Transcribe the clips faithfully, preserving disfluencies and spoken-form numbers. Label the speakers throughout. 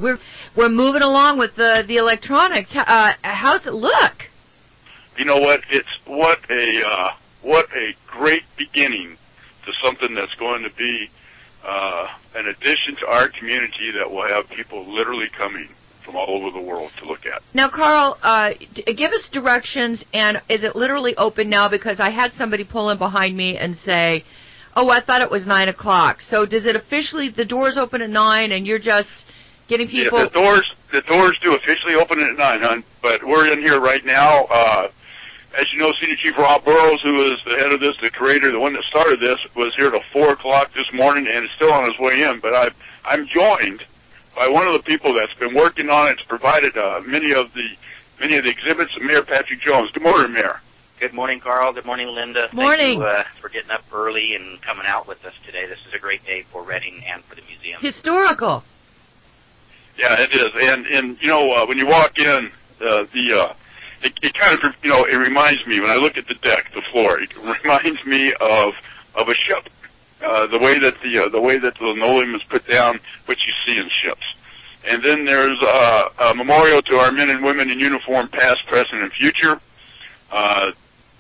Speaker 1: We're we're moving along with the the electronics. Uh, how's it look?
Speaker 2: You know what? It's what a uh, what a great beginning to something that's going to be uh, an addition to our community that will have people literally coming from all over the world to look at.
Speaker 1: Now, Carl, uh, give us directions, and is it literally open now? Because I had somebody pull in behind me and say, oh, I thought it was nine o'clock. So does it officially, the doors open at nine, and you're just getting people?
Speaker 2: Yeah, the doors, the doors do officially open at nine, hon, but we're in here right now. Uh, as you know, Senior Chief Rob Burrows, who is the head of this, the creator, the one that started this, was here till four o'clock this morning and is still on his way in. But I, I'm joined by one of the people that's been working on it, provided uh, many of the many of the exhibits, Mayor Patrick Jones. Good morning, Mayor.
Speaker 3: Good morning, Carl. Good morning, Linda.
Speaker 1: Morning.
Speaker 3: Thank you uh, for getting up early and coming out with us today. This is a great day for Reading and for the museum.
Speaker 1: Historical.
Speaker 2: Yeah, it is. And, and you know, uh, when you walk in, uh, the uh, it, it kind of, you know, it reminds me, when I look at the deck, the floor, it reminds me of of a ship. Uh, the way that the uh, the way that the linoleum is put down, which you see in ships. And then there's uh, a memorial to our men and women in uniform, past, present, and future. Uh,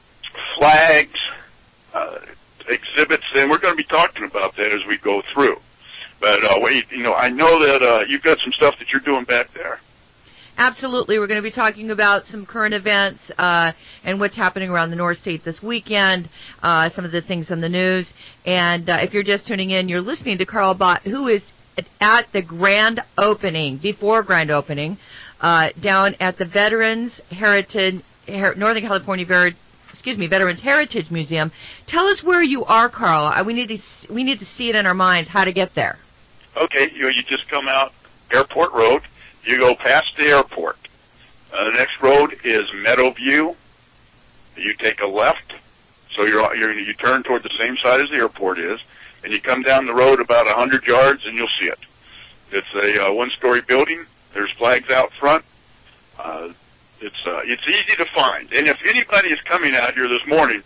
Speaker 2: flags, uh, exhibits, and we're going to be talking about that as we go through. But uh, wait, you know, I know that uh, you've got some stuff that you're doing back there.
Speaker 1: Absolutely. We're going to be talking about some current events uh, and what's happening around the North State this weekend, uh, some of the things on the news. And uh, if you're just tuning in, you're listening to Carl Bott, who is at the grand opening, before grand opening, uh, down at the Veterans Heritage, Her- Northern California Ver- excuse me, Veterans Heritage Museum. Tell us where you are, Carl. Uh, we need to we need to see it in our minds how to get there.
Speaker 2: Okay, you you just come out Airport Road. You go past the airport. Uh, the next road is Meadowview. You take a left, so you're, you're you turn toward the same side as the airport is, and you come down the road about a hundred yards, and you'll see it. It's a uh, one-story building. There's flags out front. Uh, it's uh, it's easy to find, and if anybody is coming out here this morning,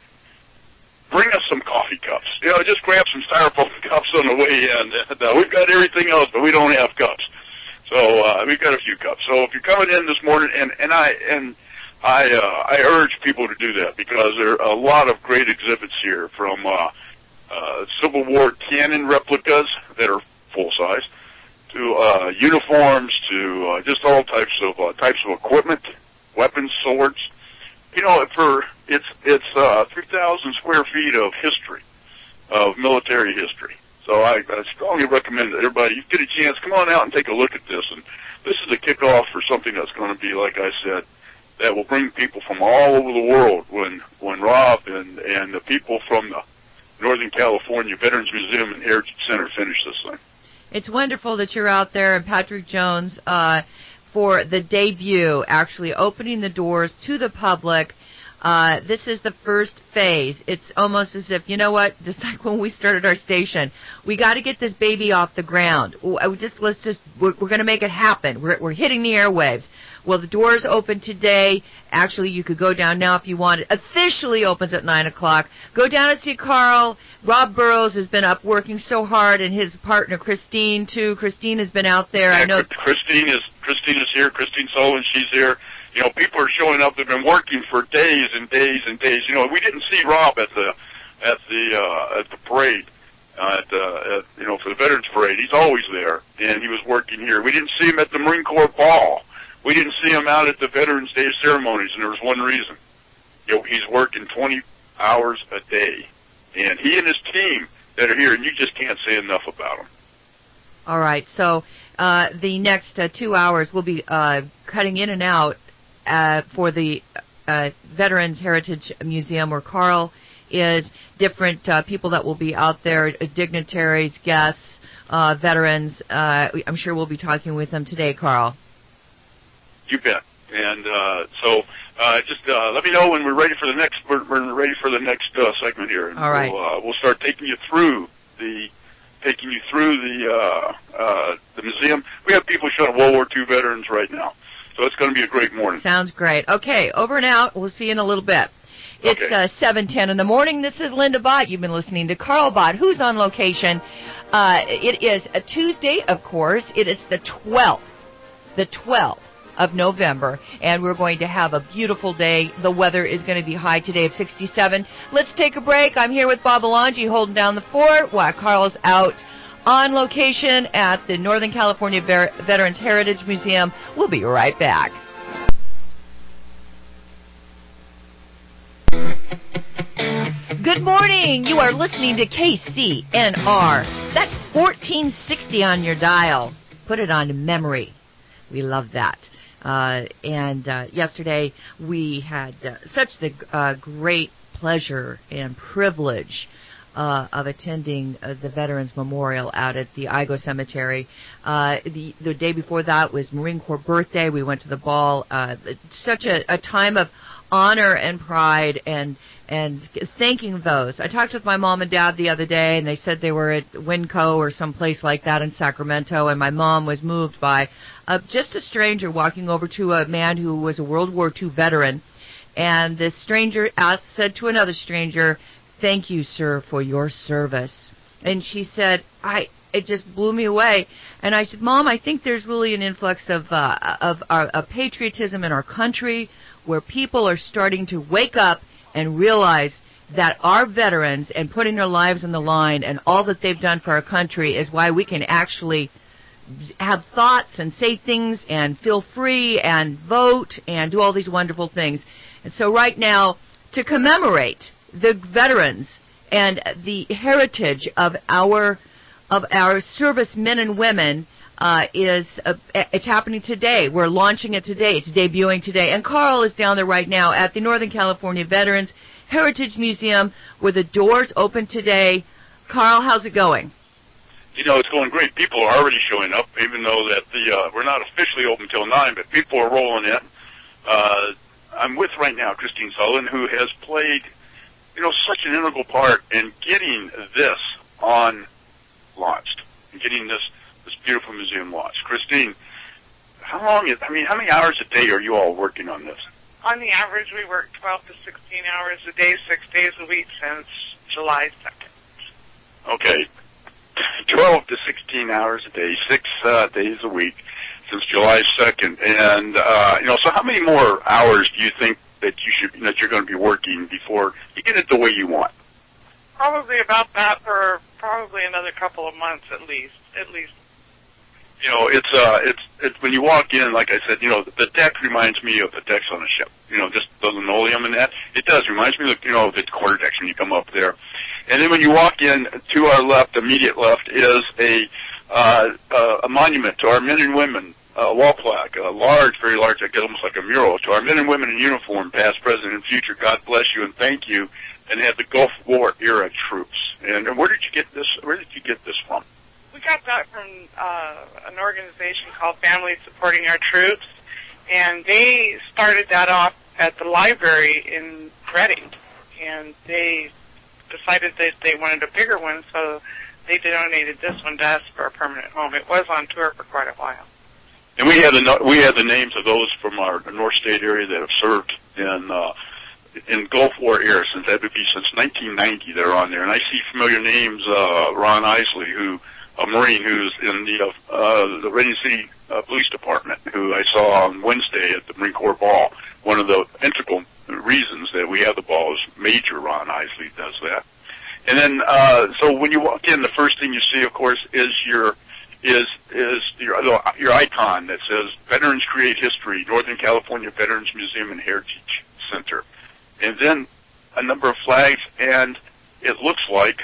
Speaker 2: bring us some coffee cups. You know, just grab some styrofoam cups on the way in. And, uh, we've got everything else, but we don't have cups. So uh, we've got a few cups. So if you're coming in this morning, and and I and I uh, I urge people to do that, because there are a lot of great exhibits here, from uh, uh, Civil War cannon replicas that are full size, to uh, uniforms, to uh, just all types of uh, types of equipment, weapons, swords. You know, for it's it's uh, three thousand square feet of history, of military history. So I, I strongly recommend that everybody, you get a chance, come on out and take a look at this. And this is a kickoff for something that's going to be, like I said, that will bring people from all over the world. When when Rob and and the people from the Northern California Veterans Museum and Heritage Center finish this thing.
Speaker 1: It's wonderful that you're out there, and Patrick Jones, uh, for the debut, actually opening the doors to the public. Uh, this is the first phase. It's almost as if, you know what, just like when we started our station, we got to get this baby off the ground. We just let's just we're, we're going to make it happen. We're we're hitting the airwaves. Well, the doors open today. Actually, you could go down now if you want. It officially opens at nine o'clock. Go down and see Carl. Rob Burrows has been up working so hard, and his partner Christine too. Christine has been out there.
Speaker 2: Yeah,
Speaker 1: I know
Speaker 2: Christine is Christine is here. Christine Sullivan, she's here. You know, people are showing up. They've been working for days and days and days. You know, we didn't see Rob at the at the uh, at the parade, uh, at, uh, at you know for the Veterans Parade. He's always there, and he was working here. We didn't see him at the Marine Corps Ball. We didn't see him out at the Veterans Day ceremonies, and there was one reason. You know, he's working twenty hours a day, and he and his team that are here, and you just can't say enough about them.
Speaker 1: All right, so uh, the next uh, two hours we'll be uh, cutting in and out. Uh, for the uh, Veterans Heritage Museum, where Carl is, different uh, people that will be out there, uh, dignitaries, guests, uh, veterans. Uh, I'm sure we'll be talking with them today, Carl.
Speaker 2: You bet. And uh, so uh, just uh, let me know when we're ready for the next. We're, we're ready for the next uh, segment here. And
Speaker 1: All right.
Speaker 2: We'll, uh, we'll start taking you through the taking you through the uh, uh, the museum. We have people showing World War Two veterans right now. So it's going to be a great morning.
Speaker 1: Sounds great. Okay, over and out. We'll see you in a little bit. It's
Speaker 2: okay.
Speaker 1: uh, seven ten in the morning. This is Linda Bott. You've been listening to Carl Bott, who's on location. Uh, it is a Tuesday, of course. It is the twelfth the twelfth of November, and we're going to have a beautiful day. The weather is going to be high today of sixty-seven. Let's take a break. I'm here with Bob Alonji holding down the fort while Carl's out on location at the Northern California Ver- Veterans Heritage Museum. We'll be right back. Good morning. You are listening to K C N R. That's fourteen sixty on your dial. Put it on memory. We love that. Uh, and uh, yesterday we had uh, such the uh, great pleasure and privilege uh, of attending uh, the Veterans Memorial out at the Igo Cemetery. Uh, the, the day before that was Marine Corps birthday. We went to the ball. Uh, such a, a time of honor and pride and and thanking those. I talked with my mom and dad the other day, and they said they were at Winco or someplace like that in Sacramento, and my mom was moved by uh, just a stranger walking over to a man who was a World War Two veteran, and this stranger asked, said to another stranger, "Thank you, sir, for your service." And she said, I it just blew me away. And I said, Mom, I think there's really an influx of uh, of, uh, of patriotism in our country where people are starting to wake up and realize that our veterans and putting their lives on the line and all that they've done for our country is why we can actually have thoughts and say things and feel free and vote and do all these wonderful things. And so right now, to commemorate the veterans and the heritage of our of our servicemen and women uh, is uh, it's happening today. We're launching it today. It's debuting today. And Carl is down there right now at the Northern California Veterans Heritage Museum, where the doors open today. Carl, how's it going?
Speaker 2: You know, it's going great. People are already showing up, even though that the uh, we're not officially open till nine, but people are rolling in. Uh, I'm with right now Christine Sullivan, who has played, you know, such an integral part in getting this on launched and getting this this beautiful museum launched. Christine, how long is, I mean, how many hours a day are you all working on this?
Speaker 4: On the average, we work twelve to sixteen hours a day, six days a week since July second.
Speaker 2: Okay. twelve to sixteen hours a day, six uh, days a week since July second. And, uh, you know, so how many more hours do you think that you should, that you're going to be working before you get it the way you want?
Speaker 4: Probably about that for probably another couple of months at least, at least.
Speaker 2: You know, it's, uh, it's, it's when you walk in, like I said, you know, the deck reminds me of the decks on a ship. You know, just the linoleum and that. It does. Reminds me of, you know, the quarter decks when you come up there. And then when you walk in, to our left, immediate left, is a, uh, uh, a monument to our men and women, a wall plaque, a large, very large, I guess almost like a mural, to our men and women in uniform, past, present, and future. God bless you and thank you. And they have the Gulf War era troops. And, and where did you get this? Where did you get this from?
Speaker 4: We got that from uh, an organization called Families Supporting Our Troops, and they started that off at the library in Redding, and they decided that they wanted a bigger one, so they donated this one to us for a permanent home. It was on tour for quite a while.
Speaker 2: And we had the we had the names of those from our North State area that have served in uh, in Gulf War era since that would be since nineteen ninety. They're on there, and I see familiar names. Uh, Ron Isley, who a Marine who's in the uh, the Redding City uh, Police Department, who I saw on Wednesday at the Marine Corps Ball. One of the integral reasons that we have the ball is Major Ron Isley does that. And then, uh, so when you walk in, the first thing you see, of course, is your is is your your icon that says Veterans Create History, Northern California Veterans Museum and Heritage Center, and then a number of flags, and it looks like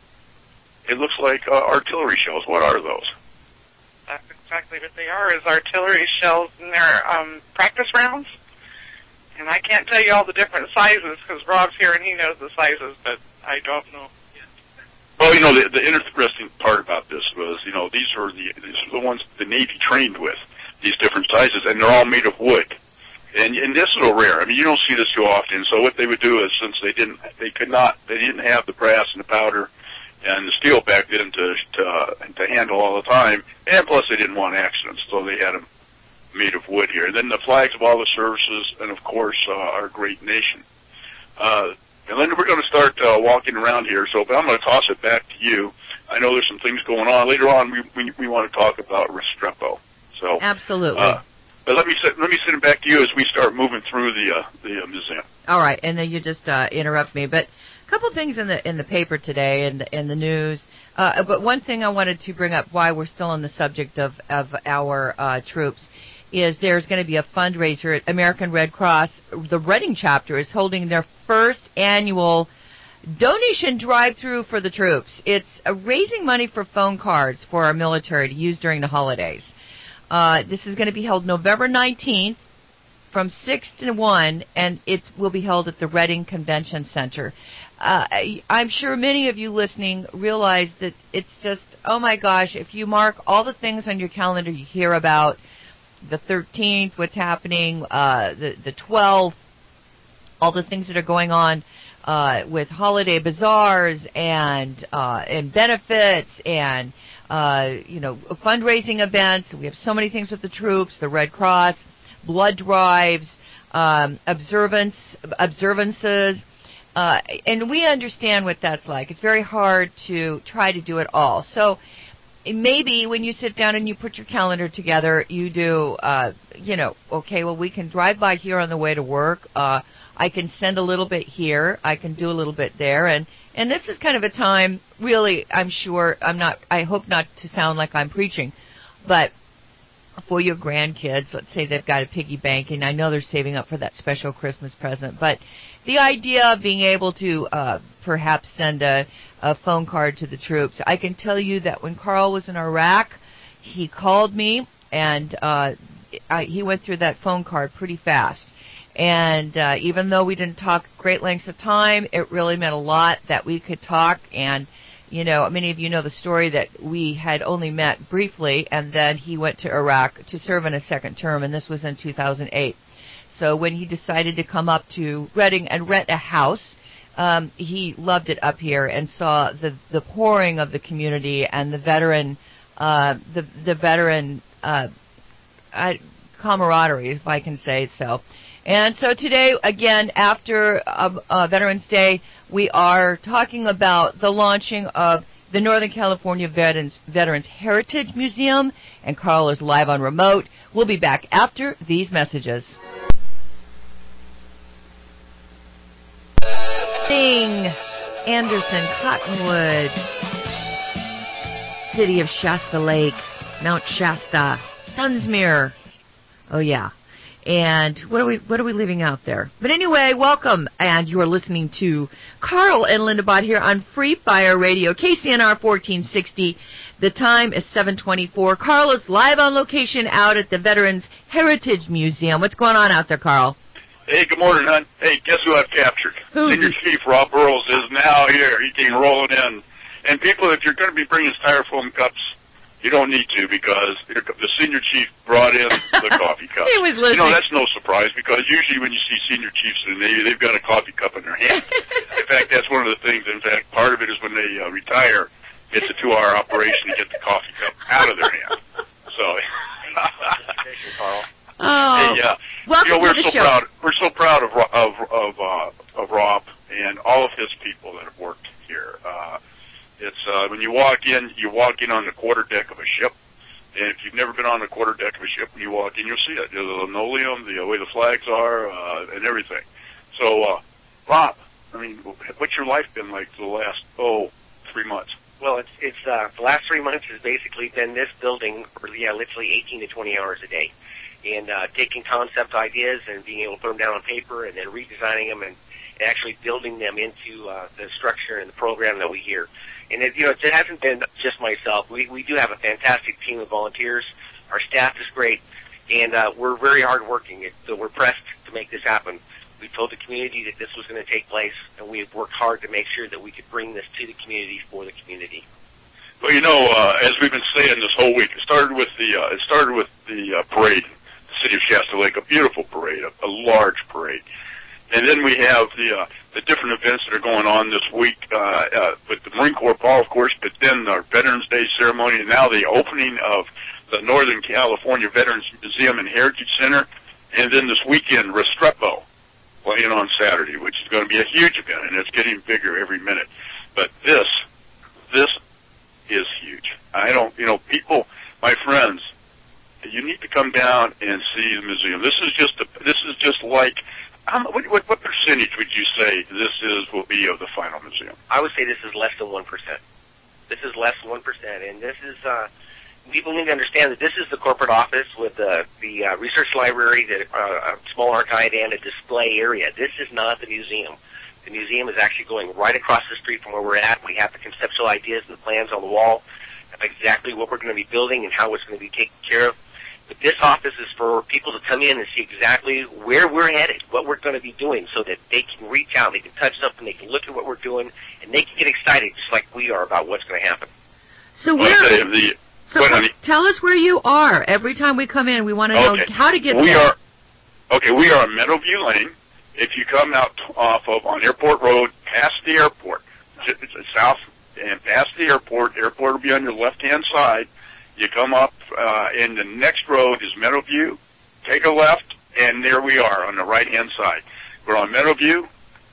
Speaker 2: it looks like uh, artillery shells. What are those?
Speaker 4: That's exactly what they are. Is artillery shells, and they're um, practice rounds. And I can't tell you all the different sizes because Rob's here and he knows the sizes, but I don't know.
Speaker 2: Well, you know, the, the interesting part about this was, you know, these are the these are the ones the Navy trained with, these different sizes, and they're all made of wood. And, and this is a rare. I mean, you don't see this too often. So what they would do is, since they didn't, they could not, they didn't have the brass and the powder and the steel back then to to, to handle all the time, and plus they didn't want accidents, so they had them made of wood here. And then the flags of all the services, and of course uh, our great nation. Uh, And Linda, we're going to start uh, walking around here, so I'm going to toss it back to you. I know there's some things going on. Later on, we we, we want to talk about Restrepo. So So
Speaker 1: absolutely.
Speaker 2: Uh, but let me sit, let me send it back to you as we start moving through the uh, the uh, museum.
Speaker 1: All right, and then you just uh, interrupt me. But a couple things in the in the paper today and in, in the news. Uh, but one thing I wanted to bring up, why we're still on the subject of of our uh, troops, is there's going to be a fundraiser at American Red Cross. The Reading chapter is holding their first annual donation drive-through for the troops. It's uh, raising money for phone cards for our military to use during the holidays. Uh, this is going to be held November nineteenth from six to one, and it will be held at the Reading Convention Center. Uh, I, I'm sure many of you listening realize that it's just, oh my gosh, if you mark all the things on your calendar you hear about, the thirteenth, what's happening, uh, the, the twelfth, all the things that are going on uh, with holiday bazaars and uh, and benefits and uh, you know fundraising events. We have so many things with the troops, the Red Cross, blood drives, um, observance observances, uh, and we understand what that's like. It's very hard to try to do it all. So maybe when you sit down and you put your calendar together, you do, uh, you know, okay, well, we can drive by here on the way to work. Uh, I can send a little bit here. I can do a little bit there. And, and this is kind of a time, really, I'm sure, I'm not, I hope not to sound like I'm preaching, but for your grandkids, let's say they've got a piggy bank, and I know they're saving up for that special Christmas present, but the idea of being able to uh, perhaps send a, a phone card to the troops. I can tell you that when Carl was in Iraq, he called me, and uh, I, he went through that phone card pretty fast. And uh, even though we didn't talk great lengths of time, it really meant a lot that we could talk. And, you know, many of you know the story that we had only met briefly, and then he went to Iraq to serve in a second term, and this was in two thousand eight. So when he decided to come up to Reading and rent a house, um, he loved it up here and saw the the pouring of the community and the veteran uh, the the veteran uh, uh, camaraderie, if I can say so. And so today, again, after uh, uh, Veterans Day, we are talking about the launching of the Northern California Veterans, Veterans Heritage Museum, and Carl is live on remote. We'll be back after these messages. Thing, Anderson, Cottonwood, City of Shasta Lake, Mount Shasta, Dunsmuir. Oh yeah. And what are we what are we leaving out there? But anyway, welcome, and you are listening to Carl and Linda Bott here on Free Fire Radio, K C N R fourteen sixty. The time is seven twenty-four. Carl is live on location out at the Veterans Heritage Museum. What's going on out there, Carl?
Speaker 2: Hey, good morning, hon. Hey, guess who I've captured?
Speaker 1: Who?
Speaker 2: Senior Chief Rob Burrows is now here. He came rolling in. And people, if you're going to be bringing styrofoam cups, you don't need to, because the Senior Chief brought in the coffee cup.
Speaker 1: He was listening.
Speaker 2: You know, that's no surprise, because usually when you see Senior Chiefs in the Navy, they've got a coffee cup in their hand. In fact, that's one of the things. In fact, part of it is when they uh, retire, it's a two-hour operation to get the coffee cup out of their hand. So,
Speaker 3: Carl.
Speaker 1: Oh,
Speaker 2: hey, uh,
Speaker 1: welcome
Speaker 2: you know, we're
Speaker 1: to the
Speaker 2: so
Speaker 1: show.
Speaker 2: proud. We're so proud of of of, uh, of Rob and all of his people that have worked here. Uh, it's uh, when you walk in, you walk in on the quarter deck of a ship, and if you've never been on the quarter deck of a ship, when you walk in, you'll see it. The linoleum, the way the flags are, uh, and everything. So, uh, Rob, I mean, what's your life been like for the last oh three months?
Speaker 5: Well, it's it's uh, the last three months has basically been this building for yeah, literally eighteen to twenty hours a day. And uh, taking concept ideas and being able to put them down on paper and then redesigning them and, and actually building them into uh, the structure and the program that we hear. And it, you know, it hasn't been just myself. We we do have a fantastic team of volunteers. Our staff is great, and uh, we're very hardworking. It, so we're pressed to make this happen. We told the community that this was going to take place, and we have worked hard to make sure that we could bring this to the community for the community.
Speaker 2: Well, you know, uh, as we've been saying this whole week, it started with the uh, it started with the uh, parade. City of Shasta Lake, a beautiful parade, a, a large parade. And then we have the uh, the different events that are going on this week uh, uh, with the Marine Corps Ball, of course, but then our Veterans Day ceremony, and now the opening of the Northern California Veterans Museum and Heritage Center, and then this weekend, Restrepo, playing on Saturday, which is going to be a huge event, and it's getting bigger every minute. But this, this is huge. I don't, you know, people, my friends, you need to come down and see the museum. This is just a, this is just like, um, what, what, what percentage would you say this is will be of the final museum?
Speaker 5: I would say this is less than one percent. This is less than one percent, and this is, uh, people need to understand that this is the corporate office with uh, the uh, research library, the uh, a small archive, and a display area. This is not the museum. The museum is actually going right across the street from where we're at. We have the conceptual ideas and the plans on the wall of exactly what we're going to be building and how it's going to be taken care of. But this office is for people to come in and see exactly where we're headed, what we're going to be doing, so that they can reach out, they can touch something, they can look at what we're doing, and they can get excited just like we are about what's going to happen.
Speaker 1: So where?
Speaker 2: Okay, the,
Speaker 1: so what, tell us where you are. Every time we come in, we want to know
Speaker 2: okay.
Speaker 1: how to get
Speaker 2: we
Speaker 1: there.
Speaker 2: Are, okay, we are on Meadowview Lane. If you come out off of on Airport Road, past the airport, south and past the airport, airport will be on your left-hand side. You come up, uh, and the next road is Meadowview. Take a left, and there we are on the right-hand side. We're on Meadowview,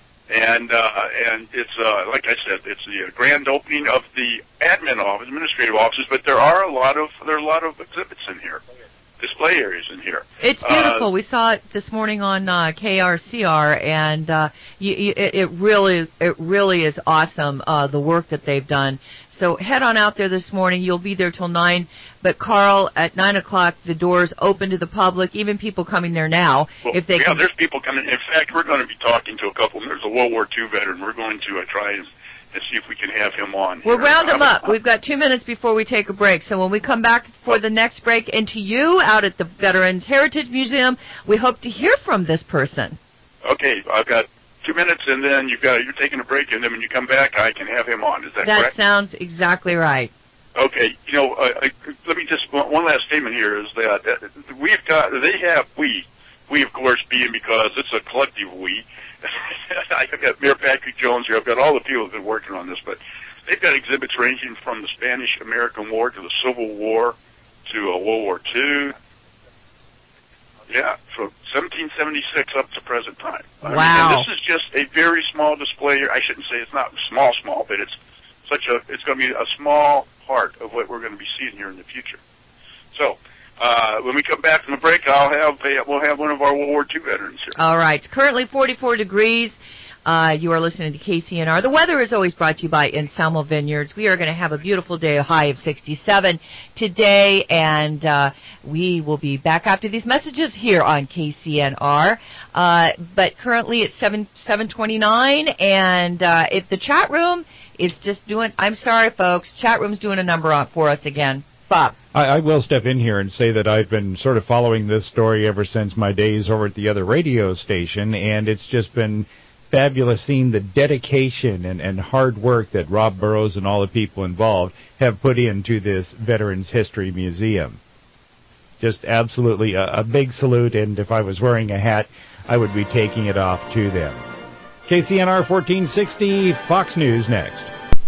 Speaker 2: and uh, and it's uh, like I said, it's the grand opening of the admin office, administrative offices. But there are a lot of there are a lot of exhibits in here, display areas in here.
Speaker 1: It's beautiful.
Speaker 2: Uh,
Speaker 1: we saw it this morning on uh, K R C R, and uh, you, you, it, it really it really is awesome, uh, the work that they've done. So head on out there this morning. You'll be there till nine. But Carl, at nine o'clock, the doors open to the public. Even people coming there now,
Speaker 2: well,
Speaker 1: if they
Speaker 2: yeah,
Speaker 1: can.
Speaker 2: there's people coming. In fact, we're going to be talking to a couple. There's a World War Two veteran. We're going to uh, try and, and see if we can have him on.
Speaker 1: We'll
Speaker 2: here.
Speaker 1: round him
Speaker 2: uh,
Speaker 1: up. We've got two minutes before we take a break. So when we come back for the next break, and to you out at the Veterans Heritage Museum, we hope to hear from this person.
Speaker 2: Okay, I've got two minutes, and then you've got you're taking a break, and then when you come back, I can have him on. Is that,
Speaker 1: that
Speaker 2: correct?
Speaker 1: That sounds exactly right.
Speaker 2: Okay, you know, uh, I, let me just one last statement here is that uh, we've got they have we we of course being because it's a collective we. I've got Mayor Patrick Jones here. I've got all the people who've been working on this, but they've got exhibits ranging from the Spanish-American War to the Civil War to uh, World War Two. Yeah, from seventeen seventy-six up to present time. I
Speaker 1: Wow.
Speaker 2: mean, and this is just a very small display. I shouldn't say it's not small, small, but it's such a, it's going to be a small part of what we're going to be seeing here in the future. So, uh, when we come back from the break, I'll have, a, we'll have one of our World War Two veterans here.
Speaker 1: All right. It's currently forty-four degrees. Uh, you are listening to K C N R. The weather is always brought to you by Anselmo Vineyards. We are going to have a beautiful day, a high of sixty-seven today, and uh, we will be back after these messages here on K C N R. Uh, but currently it's seven seven twenty-nine, and uh, if the chat room is just doing, I'm sorry, folks, chat room's doing a number on for us again. Bob.
Speaker 6: I, I will step in here and say that I've been sort of following this story ever since my days over at the other radio station, and it's just been fabulous seeing the dedication and, and hard work that Rob Burrows and all the people involved have put into this Veterans History Museum. Just absolutely a, a big salute, and if I was wearing a hat, I would be taking it off to them. K C N R fourteen sixty, Fox News next.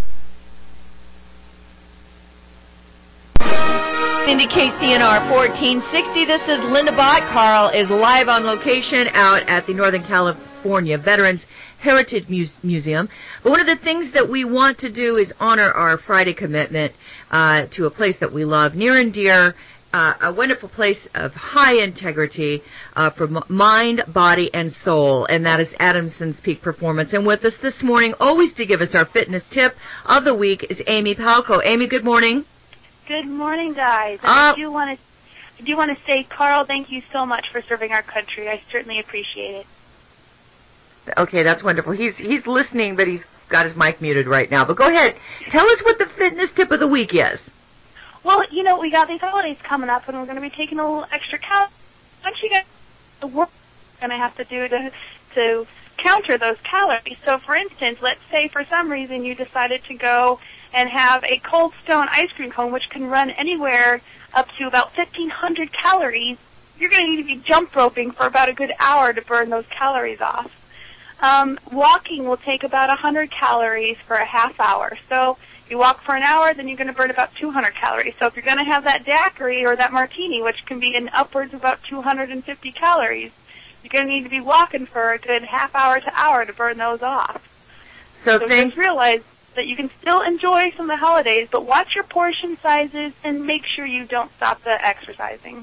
Speaker 1: Into K C N R fourteen sixty, this is Linda Bott. Carl is live on location out at the Northern California Veterans Heritage Muse- Museum. But one of the things that we want to do is honor our Friday commitment uh, to a place that we love, near and dear, uh, a wonderful place of high integrity uh, for m- mind, body, and soul, and that is Adamson's Peak Performance. And with us this morning, always to give us our fitness tip of the week, is Amy Palco. Amy, good morning.
Speaker 7: Good morning, guys.
Speaker 1: Uh,
Speaker 7: I do want to I do want to say, Carl, thank you so much for serving our country. I certainly appreciate it.
Speaker 1: Okay, that's wonderful. He's he's listening, but he's got his mic muted right now. But go ahead. Tell us what the fitness tip of the week is.
Speaker 7: Well, you know, we got these holidays coming up, and we're going to be taking a little extra calories. Once you get the work we're going to have to do to to counter those calories. So, for instance, let's say for some reason you decided to go and have a Cold Stone ice cream cone, which can run anywhere up to about fifteen hundred calories. You're going to need to be jump roping for about a good hour to burn those calories off. Um, walking will take about one hundred calories for a half hour. So you walk for an hour, then you're going to burn about two hundred calories. So if you're going to have that daiquiri or that martini, which can be in upwards of about two hundred fifty calories, you're going to need to be walking for a good half hour to hour to burn those off.
Speaker 1: So,
Speaker 7: so
Speaker 1: think-
Speaker 7: just realize that you can still enjoy some of the holidays, but watch your portion sizes and make sure you don't stop the exercising.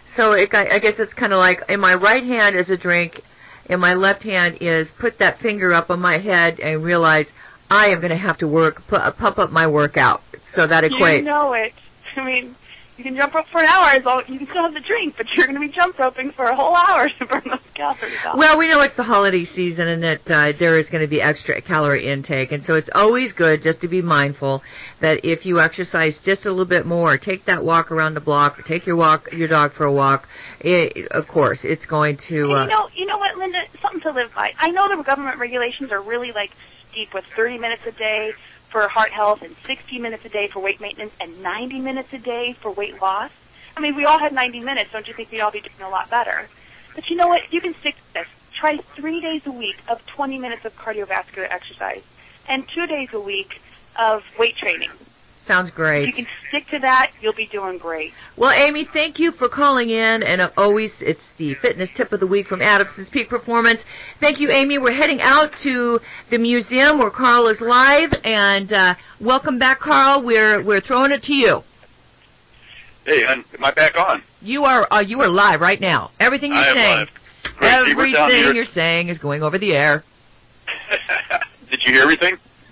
Speaker 1: So it, I guess it's kind of like in my right hand is a drink, and my left hand is put that finger up on my head and realize I am going to have to work, pu- pump up my workout. So that equates.
Speaker 7: You know it. I mean, you can jump rope for an hour, as long, you can still have the drink, but you're going to be jump roping for a whole hour to burn those calories off.
Speaker 1: Well, we know it's the holiday season and that uh, there is going to be extra calorie intake, and so it's always good just to be mindful that if you exercise just a little bit more, take that walk around the block, or take your walk your dog for a walk, it, of course, it's going to... Uh,
Speaker 7: you know, you know what, Linda? Something to live by. I know the government regulations are really, like, steep with thirty minutes a day for heart health and sixty minutes a day for weight maintenance and ninety minutes a day for weight loss. I mean, if we all had ninety minutes, don't you think we'd all be doing a lot better? But you know what? You can stick to this. Try three days a week of twenty minutes of cardiovascular exercise and two days a week of weight training.
Speaker 1: Sounds great.
Speaker 7: If you can stick to that, you'll be doing great.
Speaker 1: Well, Amy, thank you for calling in, and always it's the fitness tip of the week from Adamson's Peak Performance. Thank you, Amy. We're heading out to the museum where Carl is live, and uh, welcome back, Carl. We're we're throwing it to you.
Speaker 2: Hey, am I back on?
Speaker 1: You are uh, you are live right now. Everything you're
Speaker 2: I am
Speaker 1: saying,
Speaker 2: live. Great.
Speaker 1: everything you're saying is going over the air.
Speaker 2: Did you hear everything?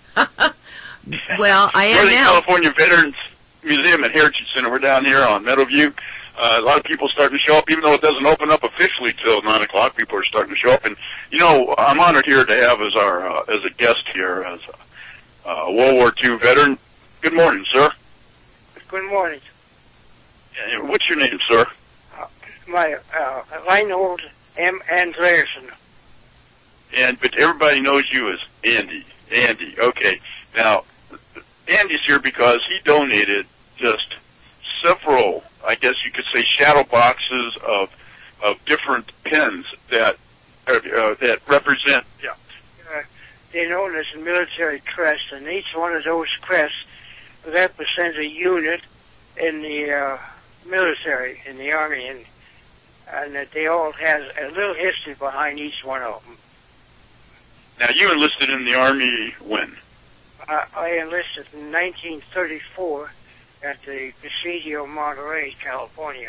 Speaker 1: Well, I am
Speaker 2: Northern
Speaker 1: now.
Speaker 2: California Veterans Museum and Heritage Center. We're down here on Meadowview. Uh, a lot of people starting to show up, even though it doesn't open up officially till nine o'clock. People are starting to show up, and you know, I'm honored here to have as our uh, as a guest here as a uh, World War Two veteran. Good morning, sir.
Speaker 8: Good morning.
Speaker 2: Uh, what's your name, sir?
Speaker 8: Uh, my uh, Reinhold M. Andreasen.
Speaker 2: And but everybody knows you as Andy. Andy. Okay. Now, Andy's here because he donated just several, I guess you could say, shadow boxes of of different pins that uh, that represent. Yeah.
Speaker 8: Uh, they're known as a military crest, and each one of those crests represents a unit in the uh, military, in the Army, and and that they all have a little history behind each one of them.
Speaker 2: Now, you enlisted in the Army when?
Speaker 8: Uh, I enlisted in nineteen thirty-four at the Presidio, Monterey, California.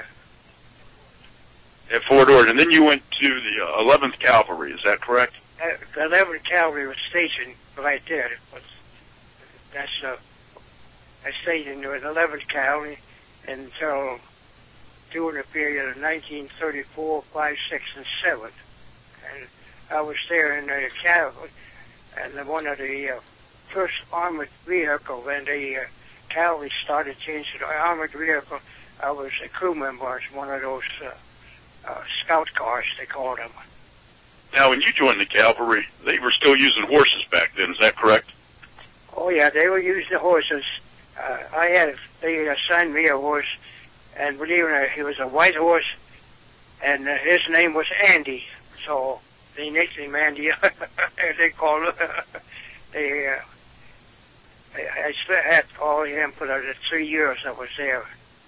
Speaker 2: At Fort Ord, and then you went to the uh, eleventh Cavalry, is that correct?
Speaker 8: Uh, the eleventh Cavalry was stationed right there. It was, that's uh, I stayed in the eleventh Cavalry until during the period of nineteen thirty-four, five, six, and seven. And I was there in the cavalry, and one of the uh, first armored vehicle when the uh, cavalry started changing to armored vehicle. I was a crew member on one of those uh, uh, scout cars, they called them.
Speaker 2: Now, when you joined the cavalry, they were still using horses back then, is that correct?
Speaker 8: Oh, yeah, they were using the horses. Uh, I had, they assigned me a horse, and believe it or not, he was a white horse, and uh, his name was Andy, so they nicknamed Andy, they called him, they, uh, I, I had to call him for the three years I was there.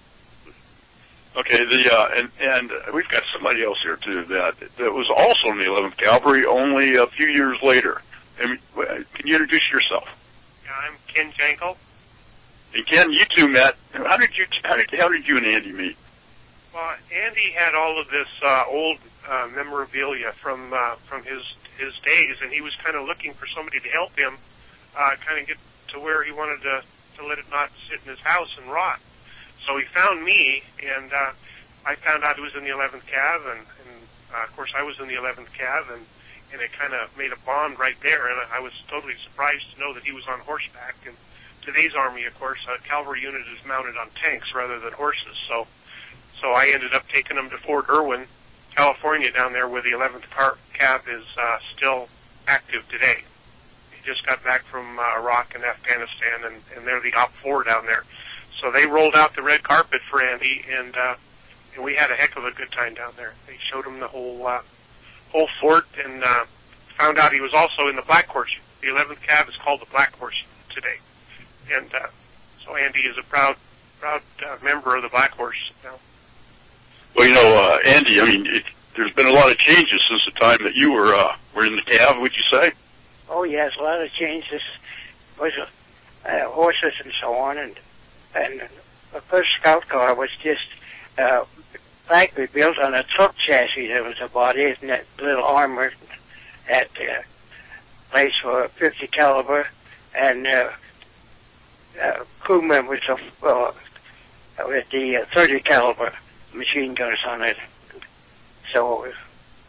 Speaker 2: Okay, the uh, and and we've got somebody else here too that that was also in the eleventh Cavalry only a few years later. And, can you introduce yourself?
Speaker 9: I'm Ken Jankel.
Speaker 2: And Ken, you two met. How did you how did, how did you and Andy meet?
Speaker 9: Well, Andy had all of this uh, old uh, memorabilia from uh, from his his days, and he was kind of looking for somebody to help him uh, kind of get to where he wanted to to let it not sit in his house and rot. So he found me, and uh, I found out he was in the eleventh Cav, and, and uh, of course I was in the eleventh Cav, and, and it kind of made a bond right there, and I was totally surprised to know that he was on horseback. And today's Army, of course, a cavalry unit is mounted on tanks rather than horses, so so I ended up taking him to Fort Irwin, California, down there where the eleventh Cav is uh, still active today. He just got back from uh, Iraq and Afghanistan, and, and they're the Op four down there. So they rolled out the red carpet for Andy, and uh, and we had a heck of a good time down there. They showed him the whole uh, whole fort, and uh, found out he was also in the Black Horse. The eleventh Cav is called the Black Horse today, and uh, so Andy is a proud proud uh, member of the Black Horse now.
Speaker 2: Well, you know, uh, Andy, I mean, it, there's been a lot of changes since the time that you were uh, were in the Cav. Would you say?
Speaker 8: Oh yes, a lot of changes. Was uh, horses and so on, and. And the first scout car was just uh, factory built on a truck chassis. There was a body and that little armor at the place for fifty caliber and uh, uh, crew members of uh, with the uh, thirty caliber machine guns on it. So uh,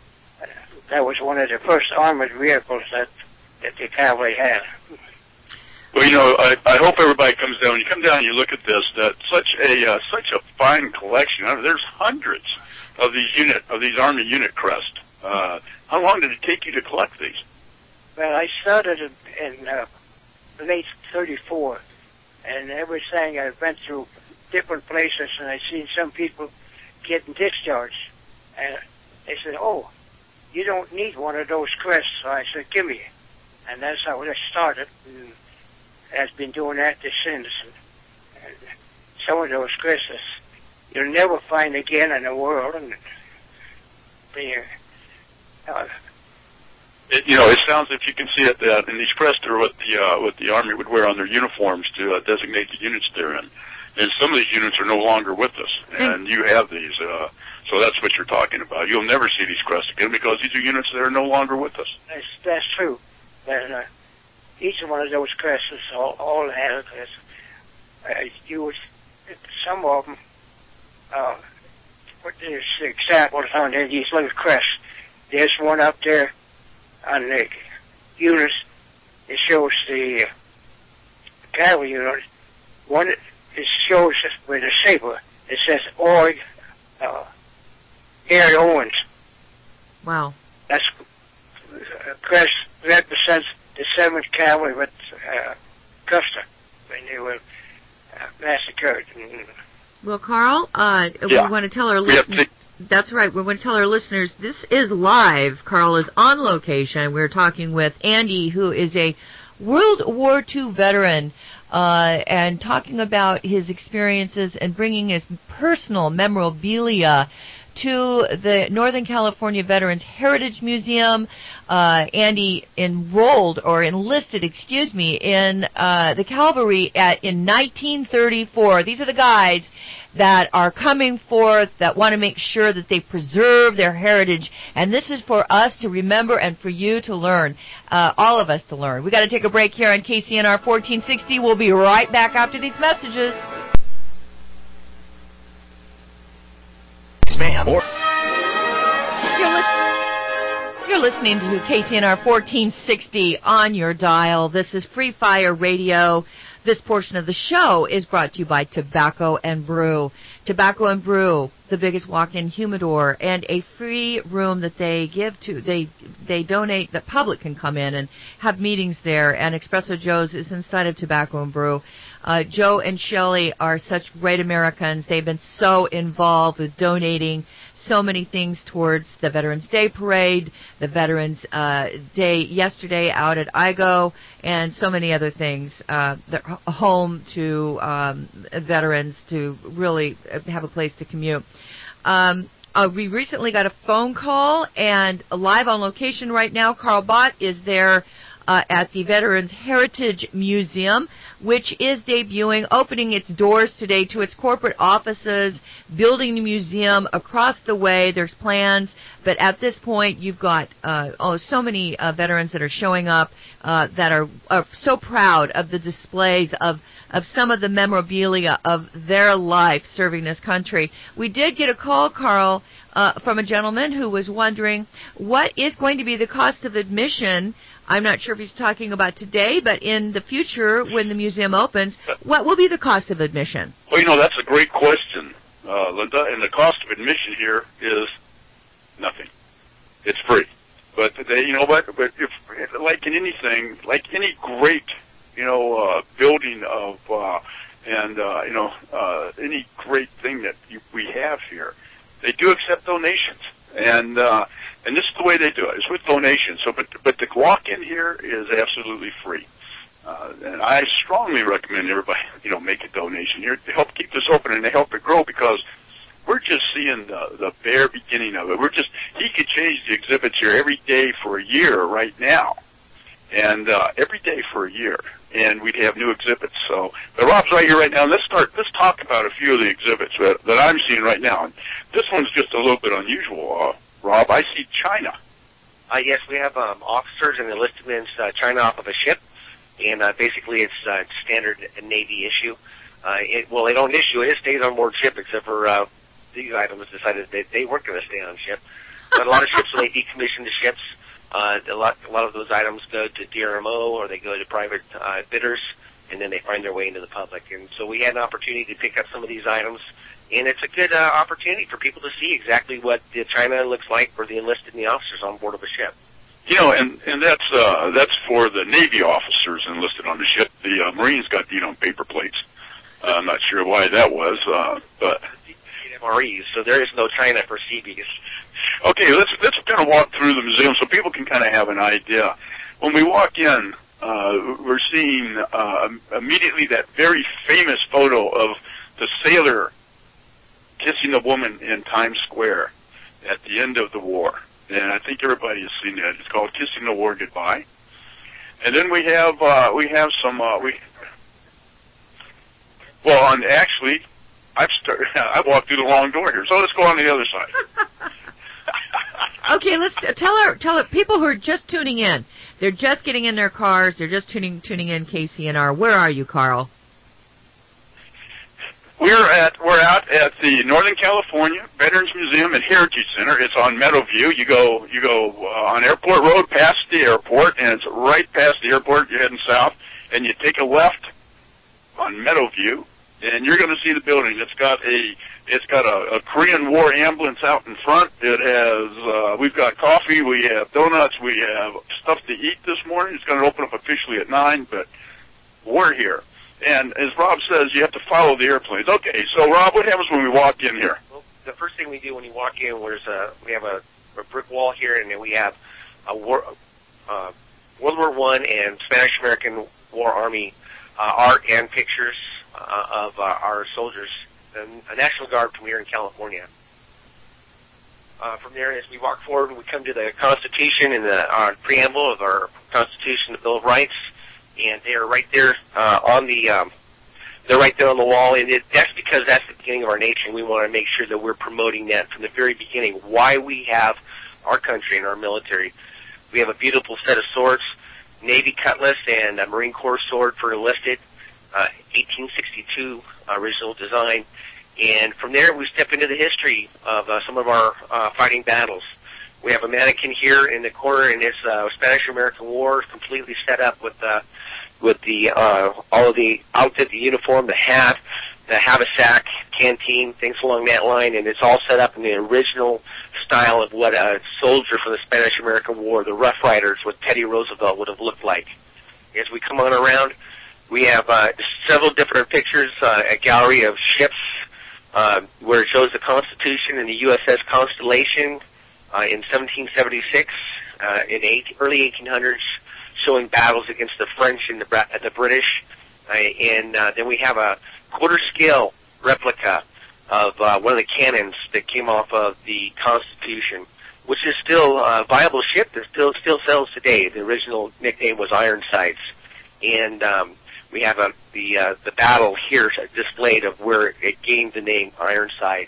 Speaker 8: that was one of the first armored vehicles that that the cavalry had.
Speaker 2: Well, you know, I, I hope everybody comes down. When you come down and you look at this, that such a uh, such a fine collection. I mean, there's hundreds of these unit of these Army unit crests. Uh, how long did it take you to collect these?
Speaker 8: Well, I started in, in uh, late thirty-four, and everything I went through different places, and I seen some people getting discharged, and they said, "Oh, you don't need one of those crests." So I said, "Give me," and that's how I started. And has been doing that since. And some of those crests you'll never find again in the world, and they uh,
Speaker 2: It, you know, it sounds, if you can see it, that and these crests are what the uh, what the Army would wear on their uniforms to uh, designate the units they're in. And some of these units are no longer with us, and you have these. Uh, so that's what you're talking about. You'll never see these crests again because these are units that are no longer with us.
Speaker 8: That's, that's true. And uh, each one of those crests all, all had a crest. Uh, you would, some of them, uh, what there's examples on there, these little crests. There's one up there on the units. It shows the uh, cavalry unit. One, it shows with a saber. It says Org, uh, Harry Owens.
Speaker 1: Wow.
Speaker 8: That's uh, crest represents the seventh Cavalry with uh, Custer when they were uh, massacred.
Speaker 1: Well, Carl, uh,
Speaker 2: yeah.
Speaker 1: we want to tell our listeners. That's right. We want to tell our listeners this is live. Carl is on location. We're talking with Andy, who is a World War Two veteran, uh, and talking about his experiences and bringing his personal memorabilia to the Northern California Veterans Heritage Museum. Uh, Andy enrolled or enlisted, excuse me, in uh, the cavalry at in nineteen thirty-four. These are the guys that are coming forth that want to make sure that they preserve their heritage, and this is for us to remember and for you to learn, uh, all of us to learn. We got to take a break here on K C N R fourteen sixty. We'll be right back after these messages.
Speaker 10: Spam. Or
Speaker 1: You're, li- you're listening to K C N R fourteen sixty on your dial. This is Free Fire Radio. This portion of the show is brought to you by Tobacco and Brew. Tobacco and Brew, the biggest walk-in humidor, and a free room that they give to, they they donate, the public can come in and have meetings there, and Espresso Joe's is inside of Tobacco and Brew. Uh, Joe and Shelley are such great Americans. They've been so involved with donating so many things towards the Veterans Day Parade, the Veterans uh, Day yesterday out at I G O, and so many other things. Uh, the home to um, veterans to really have a place to commute. Um, uh, we recently got a phone call, and live on location right now, Carl Bott is there uh, at the Veterans Heritage Museum, which is debuting, opening its doors today to its corporate offices, building the museum across the way. There's plans, but at this point, you've got uh, oh, so many uh, veterans that are showing up uh, that are, are so proud of the displays of of some of the memorabilia of their life serving this country. We did get a call, Carl, uh, from a gentleman who was wondering what is going to be the cost of admission. I'm not sure if he's talking about today, but in the future, when the museum opens, what will be the cost of admission?
Speaker 2: Well, you know, that's a great question, uh, Linda, and the cost of admission here is nothing. It's free. But, they, you know what, but if, like in anything, like any great, you know, uh, building of, uh, and, uh, you know, uh, any great thing that you, we have here, they do accept donations. And, uh, and this is the way they do it. It's with donations. So, but, but the walk in here is absolutely free. Uh, and I strongly recommend everybody, you know, make a donation here to help keep this open and to help it grow, because we're just seeing the, the bare beginning of it. We're just, he could change the exhibits here every day for a year right now. And, uh, every day for a year. and we'd have new exhibits. So, but Rob's right here right now. Let's start. Let's talk about a few of the exhibits that, that I'm seeing right now. And this one's just a little bit unusual. Uh, Rob, I see China.
Speaker 5: Uh, yes, we have um, officers and enlisted men's uh, China off of a ship, and uh, basically it's uh, standard Navy issue. Uh, it, well, they don't issue it; it stays on board ship, except for uh, these items decided that they weren't going to stay on ship. But a lot of ships, when they decommission the ships, uh, a lot a lot of those items go to D R M O or they go to private uh, bidders, and then they find their way into the public. And so we had an opportunity to pick up some of these items, and it's a good uh, opportunity for people to see exactly what the China looks like for the enlisted and the officers on board of a ship.
Speaker 2: You know, and and that's uh, that's for the Navy officers enlisted on the ship. The uh, Marines got you know paper plates. Uh, I'm not sure why that was, uh, but
Speaker 5: M R Es, so there is no China for Seabees.
Speaker 2: Okay, let's let's kind of walk through the museum so people can kind of have an idea. When we walk in, uh, we're seeing uh, immediately that very famous photo of the sailor kissing a woman in Times Square at the end of the war. And I think everybody has seen that. It's called "Kissing the War Goodbye." And then we have uh, we have some uh, we. Well, and actually, I've started. I walked through the wrong door here, so let's go on the other side.
Speaker 1: Okay, let's t- tell our tell our people who are just tuning in. They're just getting in their cars. They're just tuning tuning in K C N R. Where are you, Carl?
Speaker 2: We're at we're out at the Northern California Veterans Museum and Heritage Center. It's on Meadowview. You go you go uh, on Airport Road past the airport, and it's right past the airport. You're heading south, and you take a left on Meadowview, and you're going to see the building. It's got a it's got a, a Korean War ambulance out in front. It has uh, we've got coffee, we have donuts, we have stuff to eat this morning. It's going to open up officially at nine, but we're here. And as Rob says, you have to follow the airplanes. Okay, so Rob, what happens when we walk in here?
Speaker 5: Well, the first thing we do when you walk in, there's a we have a, a brick wall here, and then we have a war, uh, World War One and Spanish American War Army uh, art and pictures uh, of uh, our soldiers, and a National Guard from here in California. Uh, from there, as we walk forward, we come to the Constitution and the uh, preamble of our Constitution, the Bill of Rights. And they're right there uh, on the, um, they're right there on the wall, and it, that's because that's the beginning of our nation. We want to make sure that we're promoting that from the very beginning, why we have our country and our military. We have a beautiful set of swords, Navy Cutlass and a Marine Corps sword for enlisted, uh, eighteen sixty-two uh, original design. And from there, we step into the history of uh, some of our uh, fighting battles. We have a mannequin here in the corner, and it's uh, Spanish-American War, completely set up with uh, with the uh, all of the outfit, the uniform, the hat, the haversack, canteen, things along that line, and it's all set up in the original style of what a soldier for the Spanish-American War, the Rough Riders, what Teddy Roosevelt would have looked like. As we come on around, we have uh, several different pictures, uh, a gallery of ships uh, where it shows the Constitution and the U S S Constellation. Uh, in seventeen seventy-six, uh, in eight, early eighteen hundreds, showing battles against the French and the, the British. Uh, and uh, then we have a quarter-scale replica of uh, one of the cannons that came off of the Constitution, which is still a viable ship that still still sells today. The original nickname was Ironsides. And um, we have a, the uh, the battle here displayed of where it gained the name Ironsides.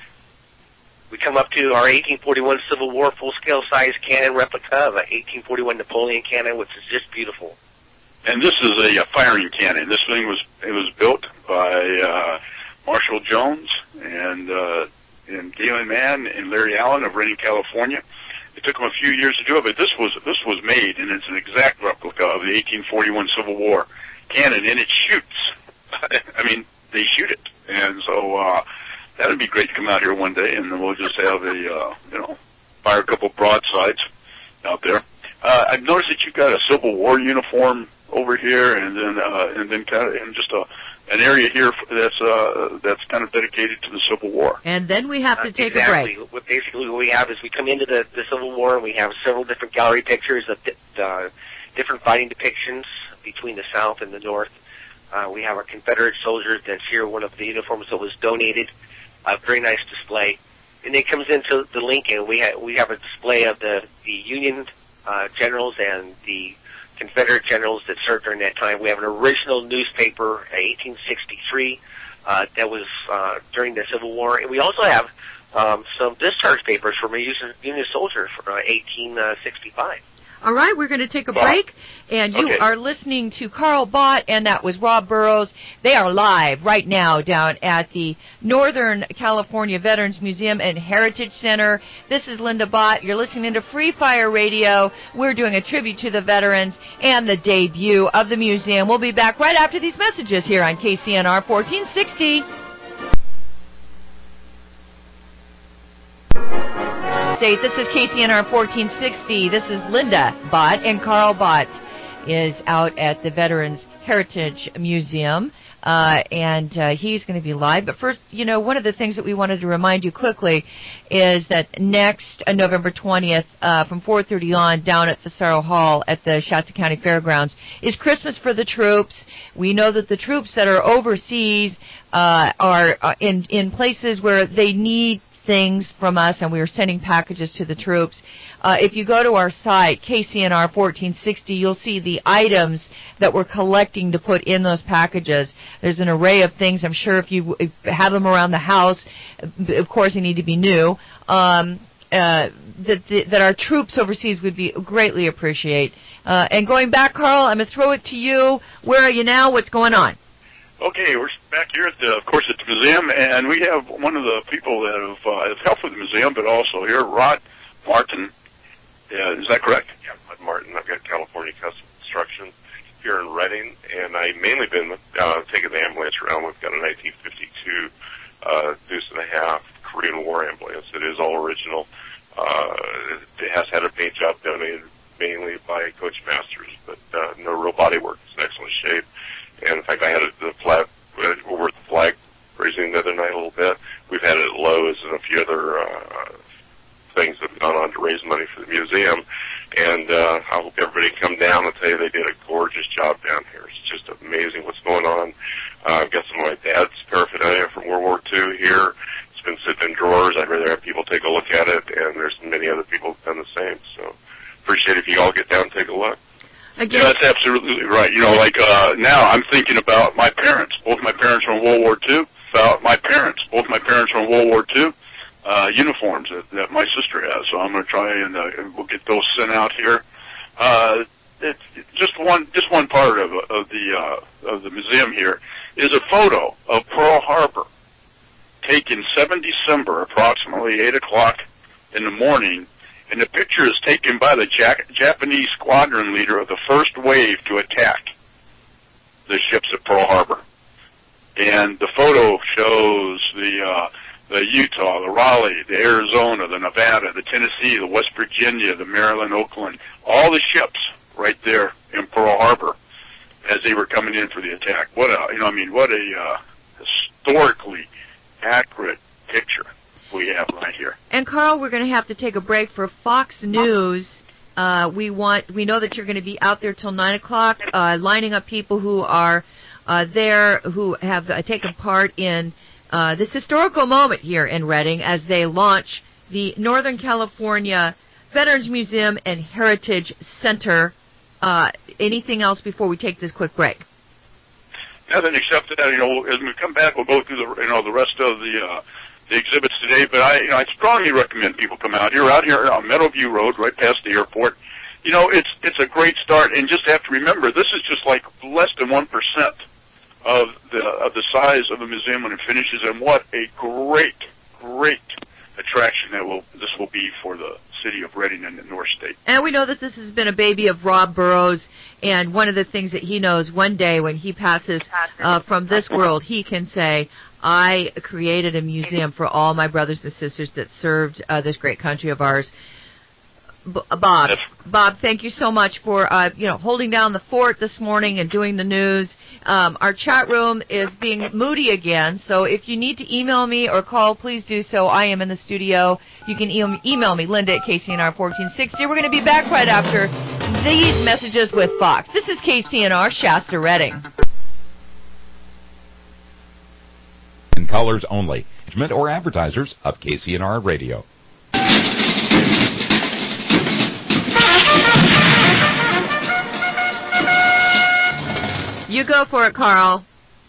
Speaker 5: We come up to our eighteen forty-one Civil War full-scale size cannon replica of an eighteen forty-one Napoleon cannon, which is just beautiful.
Speaker 2: And this is a, a firing cannon. This thing was it was built by uh, Marshall Jones and uh, and Galen Mann and Larry Allen of Redding, California. It took them a few years to do it, but this was this was made, and it's an exact replica of the eighteen forty-one Civil War cannon, and it shoots. I mean, they shoot it, and so. Uh, That would be great to come out here one day, and then we'll just have a, uh, you know, fire a couple broadsides out there. Uh, I've noticed that you've got a Civil War uniform over here, and then uh, and then kind of and just a an area here that's uh, that's kind of dedicated to the Civil War.
Speaker 1: And then we have to
Speaker 5: uh,
Speaker 1: take
Speaker 5: exactly.
Speaker 1: a break.
Speaker 5: What basically what we have is we come into the, the Civil War, and we have several different gallery pictures of uh, different fighting depictions between the South and the North. Uh, we have our Confederate soldiers that's here, one of the uniforms that was donated. A very nice display. And then it comes into the Lincoln. We, ha- we have a display of the, the Union uh, generals and the Confederate generals that served during that time. We have an original newspaper, eighteen sixty-three, uh, that was uh, during the Civil War. And we also have um, some discharge papers from a Union soldier from uh, eighteen sixty-five.
Speaker 1: All right, we're going to take a break, and you
Speaker 5: okay.
Speaker 1: are listening to Carl Bott, and that was Rob Burrows. They are live right now down at the Northern California Veterans Museum and Heritage Center. This is Linda Bott. You're listening to Free Fire Radio. We're doing a tribute to the veterans and the debut of the museum. We'll be back right after these messages here on K C N R fourteen sixty. This is K C N R fourteen sixty. This is Linda Bott, and Carl Bott is out at the Veterans Heritage Museum, uh, and uh, he's going to be live. But first, you know, one of the things that we wanted to remind you quickly is that next uh, November twentieth, uh, from four thirty on, down at Thesaro Hall at the Shasta County Fairgrounds, is Christmas for the Troops. We know that the troops that are overseas uh, are uh, in in places where they need things from us, and we are sending packages to the troops. Uh, if you go to our site, K C N R fourteen sixty, you'll see the items that we're collecting to put in those packages. There's an array of things. I'm sure if you if have them around the house, of course they need to be new, um, uh, that, that our troops overseas would be greatly appreciate. Uh, and going back, Carl, I'm going to throw it to you. Where are you now? What's going on?
Speaker 2: Okay, we're back here at the, of course, at the museum, and we have one of the people that have, uh, have helped with the museum, but also here, Rod Martin. Uh, is that correct?
Speaker 10: Yeah, Rod Martin. I've got California Custom Construction here in Redding, and I've mainly been uh, taking the ambulance around. We've got a nineteen fifty-two uh, Deuce and a Half Korean War ambulance. It is all original. Uh, it has had a paint job donated mainly by Coach Masters, but uh, no real body work. It's in excellent shape. And in fact, I had it the flag over at the flag raising the other night a little bit. We've had it at Lowe's and a few other uh, things that have gone on to raise money for the museum. And uh, I hope everybody can come down and tell you they did a gorgeous job down here. It's just amazing what's going on. Uh, I've got some of my dad's paraphernalia from World War Two here. It's been sitting in drawers. I'd rather have people take a look at it, and there's many other people who've done the same. So appreciate it if you all get down and take a look.
Speaker 2: Again. Yeah, that's absolutely right. You know, like uh, now I'm thinking about my parents. Both my parents were in World War Two. About my parents. Both my parents were in World War Two. Uh, uniforms that, that my sister has. So I'm going to try and uh, we'll get those sent out here. Uh, it's just one just one part of of the uh, of the museum here is a photo of Pearl Harbor taken seventh of December, approximately eight o'clock in the morning. And the picture is taken by the Jack- Japanese squadron leader of the first wave to attack the ships at Pearl Harbor. And the photo shows the uh, the Utah, the Raleigh, the Arizona, the Nevada, the Tennessee, the West Virginia, the Maryland, Oakland, all the ships right there in Pearl Harbor as they were coming in for the attack. What a, you know, I mean, what a uh, historically accurate picture we have right here.
Speaker 1: And Carl, we're going to have to take a break for Fox News. Uh, we want, we know that you're going to be out there till nine o'clock, uh, lining up people who are uh, there, who have uh, taken part in uh, this historical moment here in Redding as they launch the Northern California Veterans Museum and Heritage Center. Uh, anything else before we take this quick break?
Speaker 2: Nothing except that, you know, as we come back, we'll go through the, you know, the rest of the. Uh, The exhibits today, but I, you know, I strongly recommend people come out here. Out here on Meadowview Road, right past the airport. You know, it's it's a great start, and just have to remember, this is just like less than one percent of the of the size of the museum when it finishes. And what a great, great attraction that will this will be for the city of Redding and the North State.
Speaker 1: And we know that this has been a baby of Rob Burrows, and one of the things that he knows, one day when he passes uh, from this world, he can say, I created a museum for all my brothers and sisters that served uh, this great country of ours. B- Bob, Bob, thank you so much for uh, you know holding down the fort this morning and doing the news. Um, our chat room is being moody again, so if you need to email me or call, please do so. I am in the studio. You can e- email me, Linda at K C N R fourteen sixty. We're going to be back right after these messages with Fox. This is K C N R Shasta Redding.
Speaker 11: In callers only. Management or advertisers of K C N R Radio.
Speaker 1: You go for it, Carl.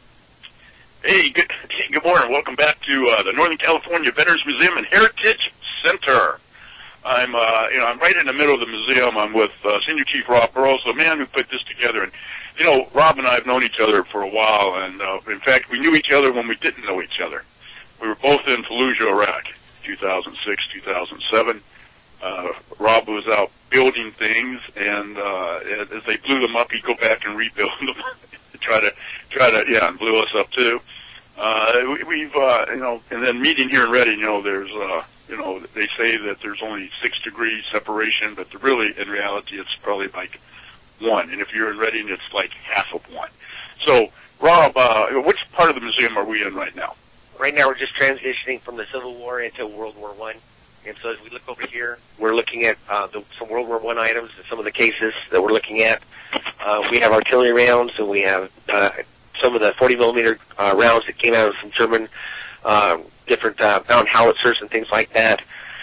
Speaker 2: Hey, good, good morning. Welcome back to uh, the Northern California Veterans Museum and Heritage Center. I'm, uh, you know, I'm right in the middle of the museum. I'm with uh, Senior Chief Rob Burrows, the man who put this together. And you know, Rob and I have known each other for a while, and uh, in fact, we knew each other when we didn't know each other. We were both in Fallujah, Iraq, two thousand six, two thousand seven. Uh, Rob was out building things, and uh, as they blew them up, he'd go back and rebuild them. try to, try to, yeah, and blew us up too. Uh, we, we've, uh, you know, and then meeting here in Redding, you know, there's, uh, you know, they say that there's only six degrees separation, but really, in reality, it's probably like one. And if you're in Redding, it's like half of one. So, Rob, uh, which part of the museum are we in right now?
Speaker 5: Right now, we're just transitioning from the Civil War into World War One. And so as we look over here, we're looking at uh, the, some World War One items and some of the cases that we're looking at. Uh, we have artillery rounds, and we have uh, some of the forty millimeter uh, rounds that came out of some German uh, different uh, bound howitzers and things like that.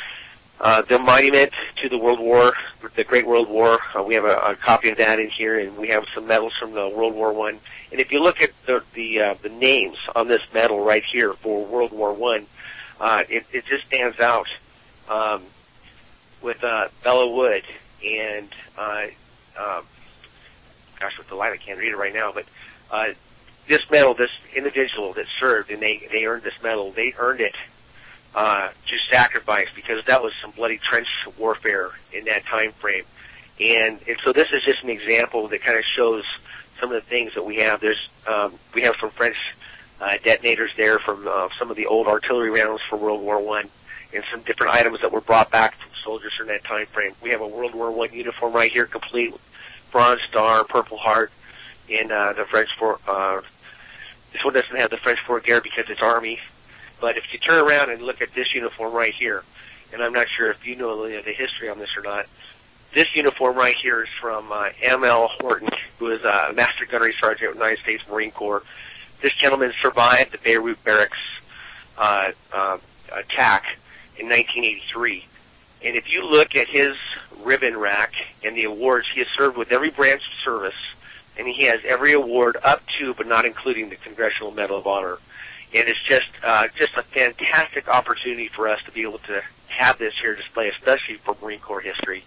Speaker 5: Uh, the monument to the World War, the Great World War, uh, we have a, a copy of that in here, and we have some medals from the World War One. And if you look at the the, uh, the names on this medal right here for World War One, uh, it, it just stands out. Um, with uh, Bella Wood and, uh, um, gosh, with the light I can't read it right now, but uh, this medal, this individual that served, and they, they earned this medal, they earned it uh, through sacrifice, because that was some bloody trench warfare in that time frame. And, and so this is just an example that kind of shows some of the things that we have. There's um, we have some French uh, detonators there from uh, some of the old artillery rounds for World War One. And some different items that were brought back from soldiers in that time frame. We have a World War One uniform right here, complete with Bronze Star, Purple Heart, and uh, the French for. Uh, this one doesn't have the French Four Guerre because it's Army. But if you turn around and look at this uniform right here, and I'm not sure if you know the, the history on this or not, this uniform right here is from uh, M L Horton, who is a Master Gunnery Sergeant of the United States Marine Corps. This gentleman survived the Beirut Barracks uh, uh, attack in nineteen eighty-three. And if you look at his ribbon rack and the awards, he has served with every branch of service, and he has every award up to but not including the Congressional Medal of Honor. And it's just uh, just a fantastic opportunity for us to be able to have this here display, especially for Marine Corps history.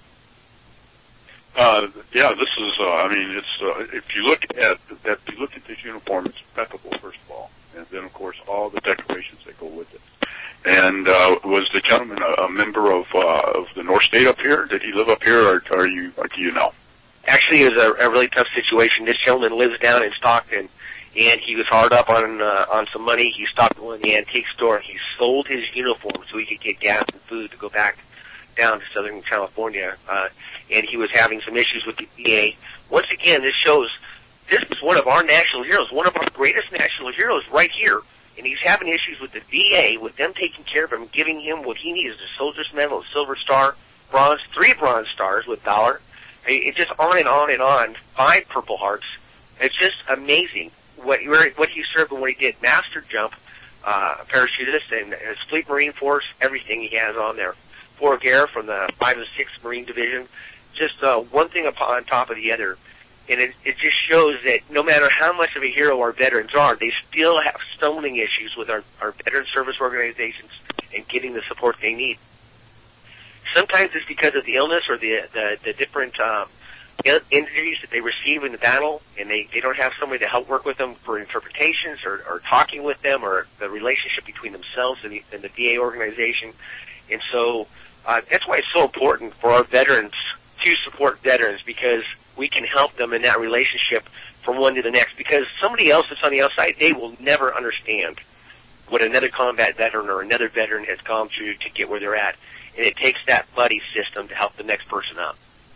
Speaker 2: Uh, yeah, this is, uh, I mean, it's, uh, if you look at, that, if you look at this uniform, it's impeccable, first of all. And then, of course, all the decorations that go with it. And uh, was the gentleman a, a member of uh, of the North State up here? Did he live up here, or, or are you, or do you know?
Speaker 5: Actually, it was a, a really tough situation. This gentleman lives down in Stockton, and he was hard up on uh, on some money. He stopped at one of the antique store, and he sold his uniform so he could get gas and food to go back down to Southern California. Uh, and he was having some issues with the V A. Once again, this shows this is one of our national heroes, one of our greatest national heroes right here. And he's having issues with the V A, with them taking care of him, giving him what he needs, a Soldier's Medal, a Silver Star, Bronze, three Bronze Stars with Dollar. It's just on and on and on, five Purple Hearts. It's just amazing what what he served and what he did. Master Jump, uh, parachutist, and his Fleet Marine Force, everything he has on there. Four Guerre from the five and six Marine Division, just uh, one thing upon top of the other. And it, it just shows that no matter how much of a hero our veterans are, they still have stumbling issues with our, our veteran service organizations and getting the support they need. Sometimes it's because of the illness or the the, the different um, injuries that they receive in the battle, and they, they don't have somebody to help work with them for interpretations or, or talking with them, or the relationship between themselves and the, and the V A organization. And so uh, that's why it's so important for our veterans to support veterans, because we can help them in that relationship from one to the next, because somebody else that's on the outside, they will never understand what another combat veteran or another veteran has gone through to get where they're at. And it takes that buddy system to help the next person up.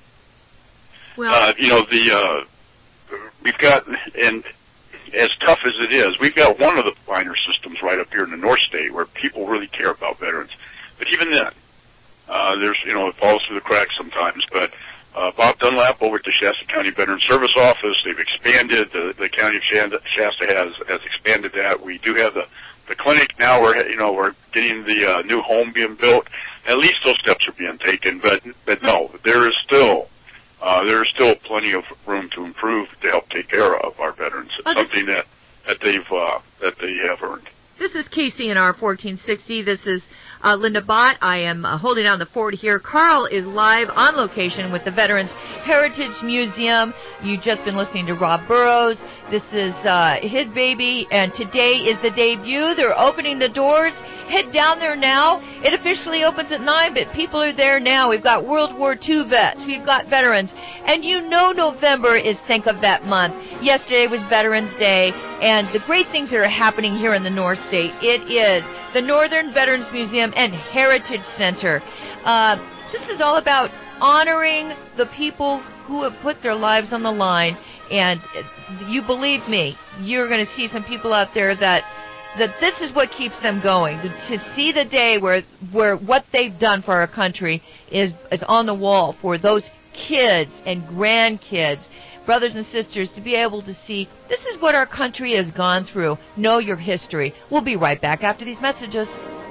Speaker 2: Well, uh, you know, the uh, we've got, and as tough as it is, we've got one of the finer systems right up here in the North State where people really care about veterans. But even then, uh, there's, you know, it falls through the cracks sometimes, but Uh, Bob Dunlap over at the Shasta County Veteran Service Office, they've expanded, the, the county of Shasta has, has expanded that. We do have the, the clinic now, we're, you know, we're getting the uh, new home being built. At least those steps are being taken, but, but no, there is still uh, there's still plenty of room to improve to help take care of our veterans. It's
Speaker 1: oh,
Speaker 2: something that, that they've uh, that they have earned.
Speaker 1: This is K C N R fourteen sixty. This is uh, Linda Bott. I am uh, holding down the fort here. Carl is live on location with the Veterans Heritage Museum. You've just been listening to Rob Burrows. This is uh, his baby, and today is the debut. They're opening the doors. Head down there now. It officially opens at nine, but people are there now. We've got World War Two vets. We've got veterans. And you know November is Think of That month. Yesterday was Veterans Day, and the great things that are happening here in the North State. It is the Northern Veterans Museum and Heritage Center. Uh, this is all about honoring the people who have put their lives on the line. And you believe me, you're going to see some people out there that that this is what keeps them going, to, to see the day where where what they've done for our country is is on the wall for those kids and grandkids, brothers and sisters, to be able to see this is what our country has gone through. Know your history. We'll be right back after these messages.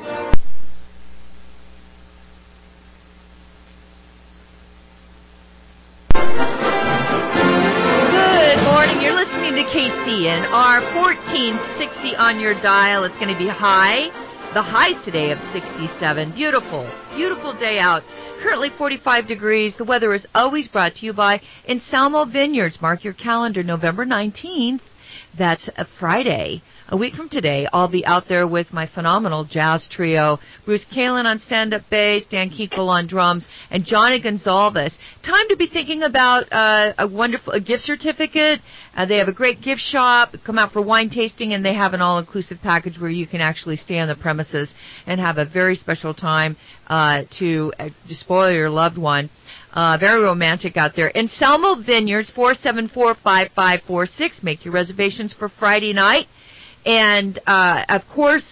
Speaker 1: To K C N R fourteen sixty on your dial. It's going to be high. The highs today of sixty-seven. Beautiful, beautiful day out. Currently forty-five degrees. The weather is always brought to you by Ensalmo Vineyards. Mark your calendar, November nineteenth. That's a Friday. A week from today, I'll be out there with my phenomenal jazz trio, Bruce Kalin on stand-up bass, Dan Keekel on drums, and Johnny Gonzalez. Time to be thinking about uh, a wonderful a gift certificate. Uh, they have a great gift shop. Come out for wine tasting, and they have an all-inclusive package where you can actually stay on the premises and have a very special time uh, to, uh, to spoil your loved one. Uh, very romantic out there. Ensalmo Vineyards, four seven four, five five four six. Make your reservations for Friday night. And, uh, of course,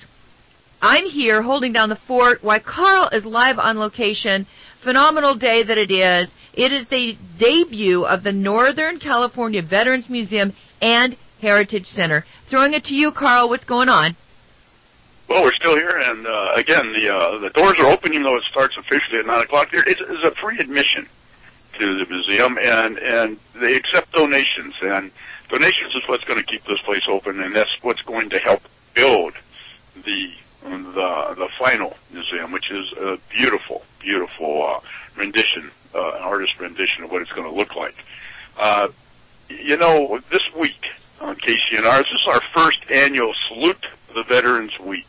Speaker 1: I'm here holding down the fort while Carl is live on location. Phenomenal day that it is. It is the debut of the Northern California Veterans Museum and Heritage Center. Throwing it to you, Carl. What's going on?
Speaker 2: Well, we're still here, and uh, again, the uh, the doors are open, even though it starts officially at nine o'clock. It's, it's a free admission to the museum, and and they accept donations, and donations is what's going to keep this place open, and that's what's going to help build the the the final museum, which is a beautiful, beautiful uh, rendition, uh, an artist rendition of what it's going to look like. Uh, you know, this week on K C N R, this is our first annual Salute the Veterans Week,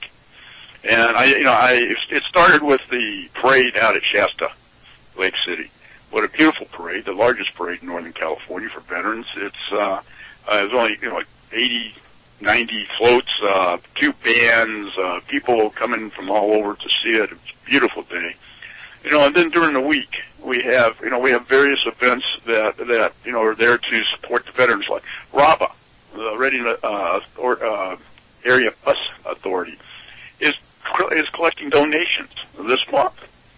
Speaker 2: and I, you know, I it started with the parade out at Shasta Lake City. What a beautiful parade, the largest parade in Northern California for veterans. It's uh, uh, there's only you know like eighty, ninety floats, uh, two bands, uh, people coming from all over to see it. It's a beautiful day. You know, and then during the week we have you know we have various events that that you know are there to support the veterans, like RABA, the Reading uh, or, uh, Area Bus Authority, is is collecting donations this month,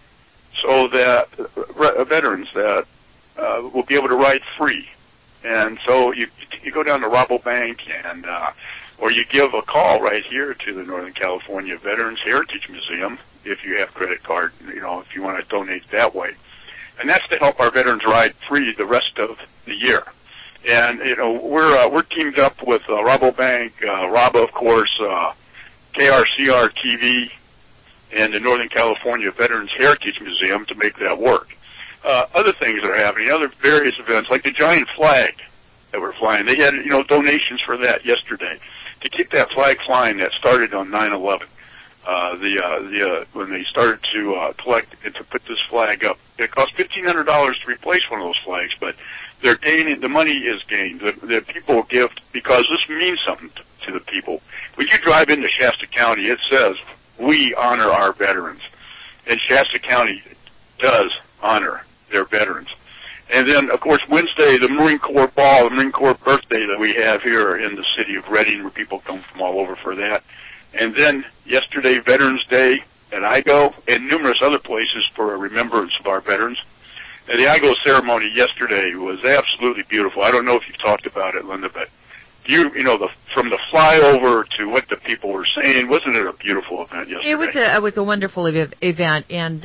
Speaker 2: so that uh, veterans that uh, will be able to ride free. And so you you go down to Rabobank and uh, or you give a call right here to the Northern California Veterans Heritage Museum if you have credit card, you know, if you want to donate that way. And that's to help our veterans ride free the rest of the year. And, you know, we're uh, we're teamed up with uh, Rabobank, uh, RABA, of course, uh, K R C R T V, and the Northern California Veterans Heritage Museum to make that work. Uh, other things that are happening, other various events, like the giant flag that we're flying. They had, you know, donations for that yesterday to keep that flag flying. That started on nine eleven. Uh, the uh, the uh, when they started to uh, collect and to put this flag up, it cost fifteen hundred dollars to replace one of those flags, but they're gaining. The money is gained. The, the people give because this means something to, to the people. When you drive into Shasta County, it says we honor our veterans, and Shasta County does honor their veterans. And then, of course, Wednesday, the Marine Corps Ball, the Marine Corps birthday that we have here in the city of Reading, where people come from all over for that. And then yesterday, Veterans Day at I G O, and numerous other places for a remembrance of our veterans. And the I G O ceremony yesterday was absolutely beautiful. I don't know if you've talked about it, Linda, but you, you know, the, from the flyover to what the people were saying, wasn't it a beautiful event yesterday?
Speaker 1: It was a, it was a wonderful ev- event, and uh,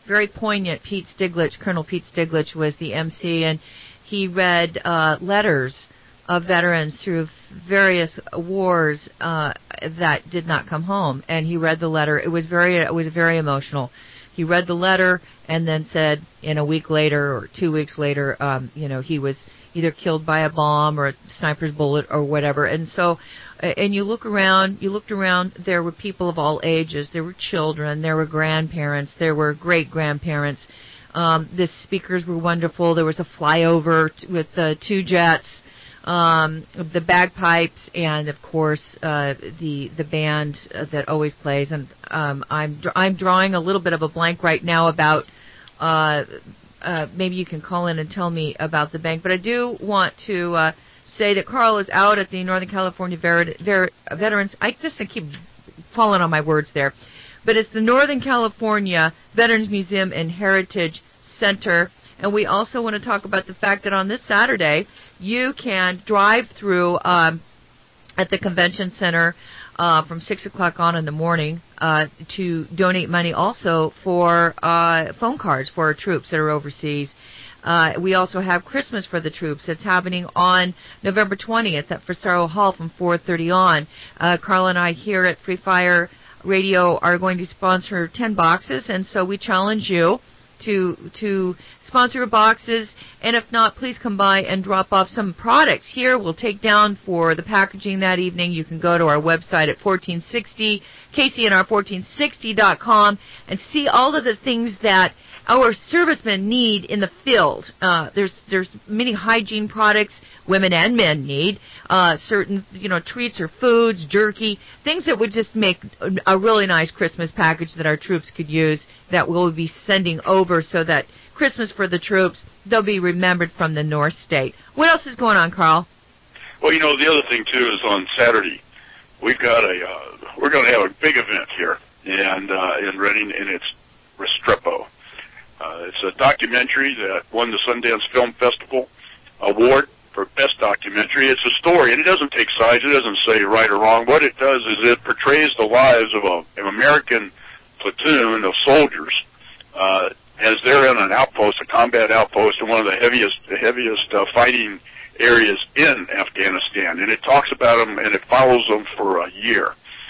Speaker 1: very poignant. Pete Stiglich, Colonel Pete Stiglich, was the M C, and he read uh, letters of veterans through various wars uh, that did not come home. And he read the letter. It was very, it was very emotional. He read the letter and then said, in a week later or two weeks later, um, you know, he was either killed by a bomb or a sniper's bullet or whatever. And so, and you look around, you looked around, there were people of all ages. There were children, there were grandparents, there were great-grandparents. Um, the speakers were wonderful. There was a flyover t- with uh, two jets, um, the bagpipes, and of course uh, the the band uh, that always plays. And um, I'm I'm drawing a little bit of a blank right now about. Uh, uh, maybe you can call in and tell me about the bank, but I do want to uh, say that Carl is out at the Northern California Ver- Ver- Veterans. I just I keep falling on my words there. But it's the Northern California Veterans Museum and Heritage Center. And we also want to talk about the fact that on this Saturday, you can drive through um, at the convention center uh, from six o'clock on in the morning uh, to donate money also for uh, phone cards for our troops that are overseas. Uh, we also have Christmas for the troops. It's happening on November twentieth at Frisaro Hall from four thirty on. Uh, Carl and I here at Free Fire Radio are going to sponsor ten boxes, and so we challenge you to to sponsor boxes, and if not, please come by and drop off some products here. We'll take down for the packaging that evening. You can go to our website at fourteen sixty, K C N R fourteen sixty dot com, and see all of the things that our servicemen need in the field. Uh, there's there's many hygiene products women and men need, uh, certain, you know, treats or foods, jerky, things that would just make a really nice Christmas package that our troops could use that we'll be sending over so that Christmas for the troops, they'll be remembered from the North State. What else is going on, Carl?
Speaker 2: Well, you know, the other thing, too, is on Saturday, we've got a, uh, we're going to have a big event here and uh, in Redding, and it's Restrepo. Uh, it's a documentary that won the Sundance Film Festival Award for Best Documentary. It's a story, and it doesn't take sides. It doesn't say right or wrong. What it does is it portrays the lives of a, an American platoon of soldiers uh, as they're in an outpost, a combat outpost, in one of the heaviest, the heaviest uh, fighting areas in Afghanistan. And it talks about them, and it follows them for a year.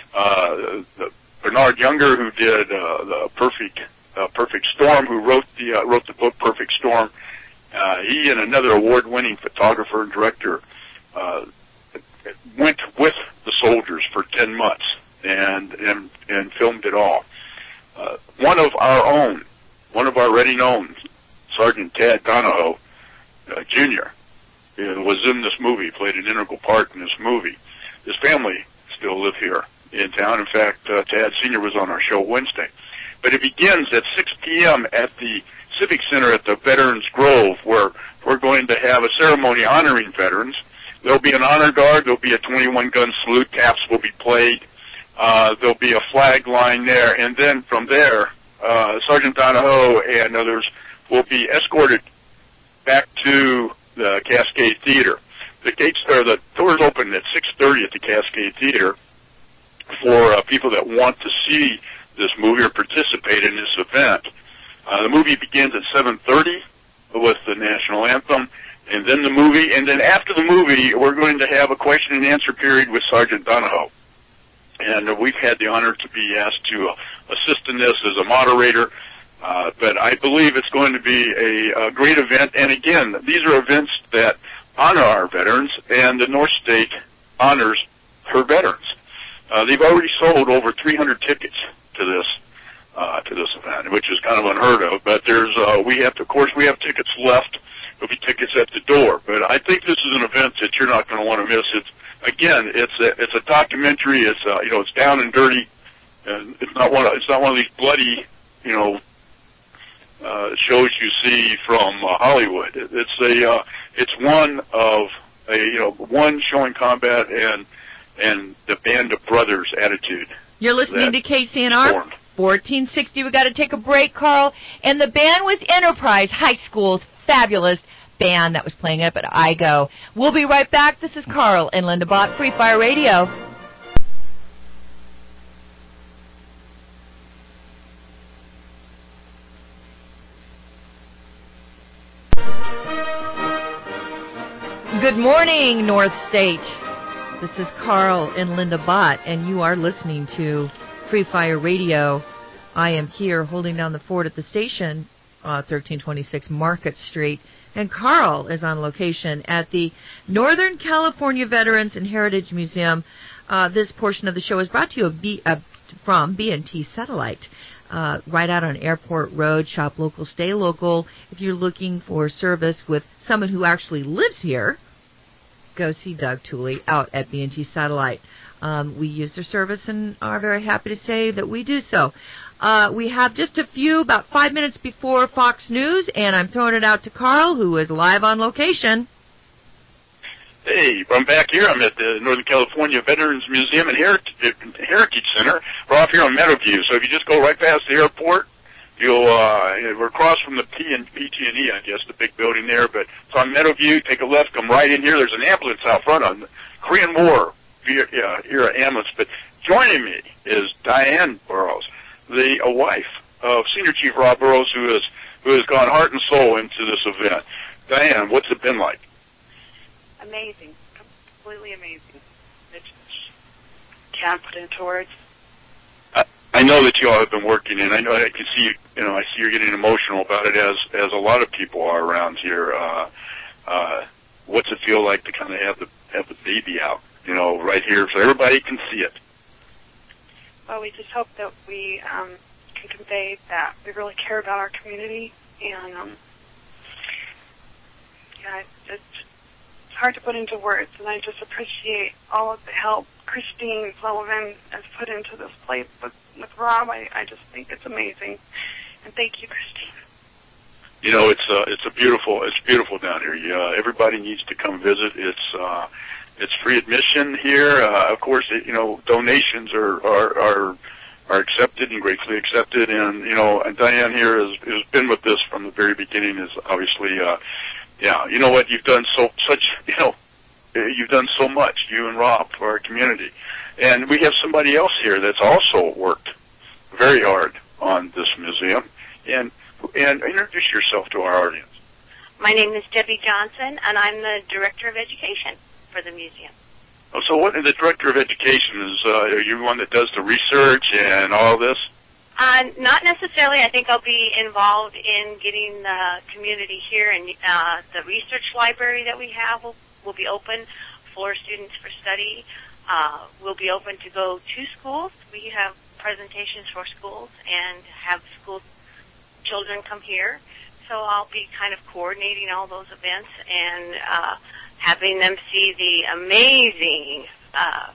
Speaker 2: Uh, the, Bernard Younger, who did uh, the Perfect uh, Perfect Storm, who wrote the uh, wrote the book Perfect Storm, uh, he and another award-winning photographer and director uh, went with the soldiers for ten months and and, and filmed it all. Uh, one of our own, one of our Reading own, Sergeant Tad Donahoe, uh, Junior, uh, was in this movie, played an integral part in this movie. His family still live here in town. In fact, uh, Tad Senior was on our show Wednesday. But it begins at six p.m. at the Civic Center at the Veterans Grove, where we're going to have a ceremony honoring veterans. There'll be an honor guard. There'll be a twenty-one gun salute. Taps will be played. Uh, there'll be a flag line there. And then from there, uh, Sergeant Donahoe and others will be escorted back to the Cascade Theater. The gates there, the doors open at six thirty at the Cascade Theater for uh, people that want to see this movie or participate in this event. Uh, the movie begins at seven thirty with the national anthem, and then the movie, and then after the movie, we're going to have a question and answer period with Sergeant Donahoe. And uh, we've had the honor to be asked to uh, assist in this as a moderator, uh, but I believe it's going to be a, a great event. And again, these are events that honor our veterans, and the North State honors her veterans. Uh, they've already sold over three hundred tickets to this uh, to this event, which is kind of unheard of. But there's uh, we have to, of course, we have tickets left. There'll be tickets at the door. But I think this is an event that you're not going to want to miss. It's again, it's a it's a documentary. It's uh, you know, it's down and dirty, and it's not one of, it's not one of these bloody, you know, uh, shows you see from uh, Hollywood. It, it's a uh, it's one of a you know one showing combat and and the band of brothers attitude.
Speaker 1: You're listening to K C N R fourteen sixty. We got to take a break, Carl. And the band was Enterprise High School's fabulous band that was playing up at I G O. We'll be right back. This is Carl and Linda Bott, Free Fire Radio. Good morning, North State. This is Carl and Linda Bott, and you are listening to Free Fire Radio. I am here holding down the fort at the station, uh, thirteen twenty-six Market Street, and Carl is on location at the Northern California Veterans and Heritage Museum. Uh, this portion of the show is brought to you a B, uh, from B and T Satellite. Uh, right out on Airport Road. Shop local, stay local. If you're looking for service with someone who actually lives here, go see Doug Tooley out at B and T Satellite. Um, we use their service and are very happy to say that we do so. Uh, we have just a few, about five minutes before Fox News, and I'm throwing it out to Carl, who is live on location.
Speaker 2: Hey, I'm back here. I'm at the Northern California Veterans Museum and Heritage, Heritage Center. We're off here on Meadowview. So if you just go right past the airport, you'll uh, we're across from the P and P T and E, I guess, the big building there. But it's on Meadowview. Take a left, come right in here. There's an ambulance out front on the Korean War era ambulance. But joining me is Diane Burrows, the a wife of Senior Chief Rob Burrows, who has who has gone heart and soul into this event. Diane, what's it been like?
Speaker 7: Amazing, completely amazing. It's, can't put into words.
Speaker 2: I, I know that you all have been working, and I know I can see you. You know, I see you're getting emotional about it, as as a lot of people are around here. Uh, uh, what's it feel like to kind of have the have the baby out? You know, right here, so everybody can see it.
Speaker 7: Well, we just hope that we um, can convey that we really care about our community, and um, yeah, it's just. Hard to put into words, and I just appreciate all of the help Christine Sullivan has put into this place with, with Rob. I, I just think it's amazing, and thank you, Christine.
Speaker 2: You know, it's uh, it's a beautiful it's beautiful down here. Yeah, everybody needs to come visit. It's uh, it's free admission here. Uh, of course, it, you know, donations are are are are accepted and gratefully accepted. And you know, and Diane here has has been with this from the very beginning. Is obviously. Uh, Yeah, you know what, you've done so such, you know, you've done so much, you and Rob, for our community. And we have somebody else here that's also worked very hard on this museum. And and introduce yourself to our audience.
Speaker 12: My name is Debbie Johnson, and I'm the Director of Education for the museum.
Speaker 2: Oh, so what, the Director of Education, is uh, are you the one that does the research and all this?
Speaker 12: Uh, not necessarily. I think I'll be involved in getting the community here, and uh, the research library that we have will, will be open for students for study. Uh, we'll be open to go to schools. We have presentations for schools and have school children come here. So I'll be kind of coordinating all those events and uh, having them see the amazing uh,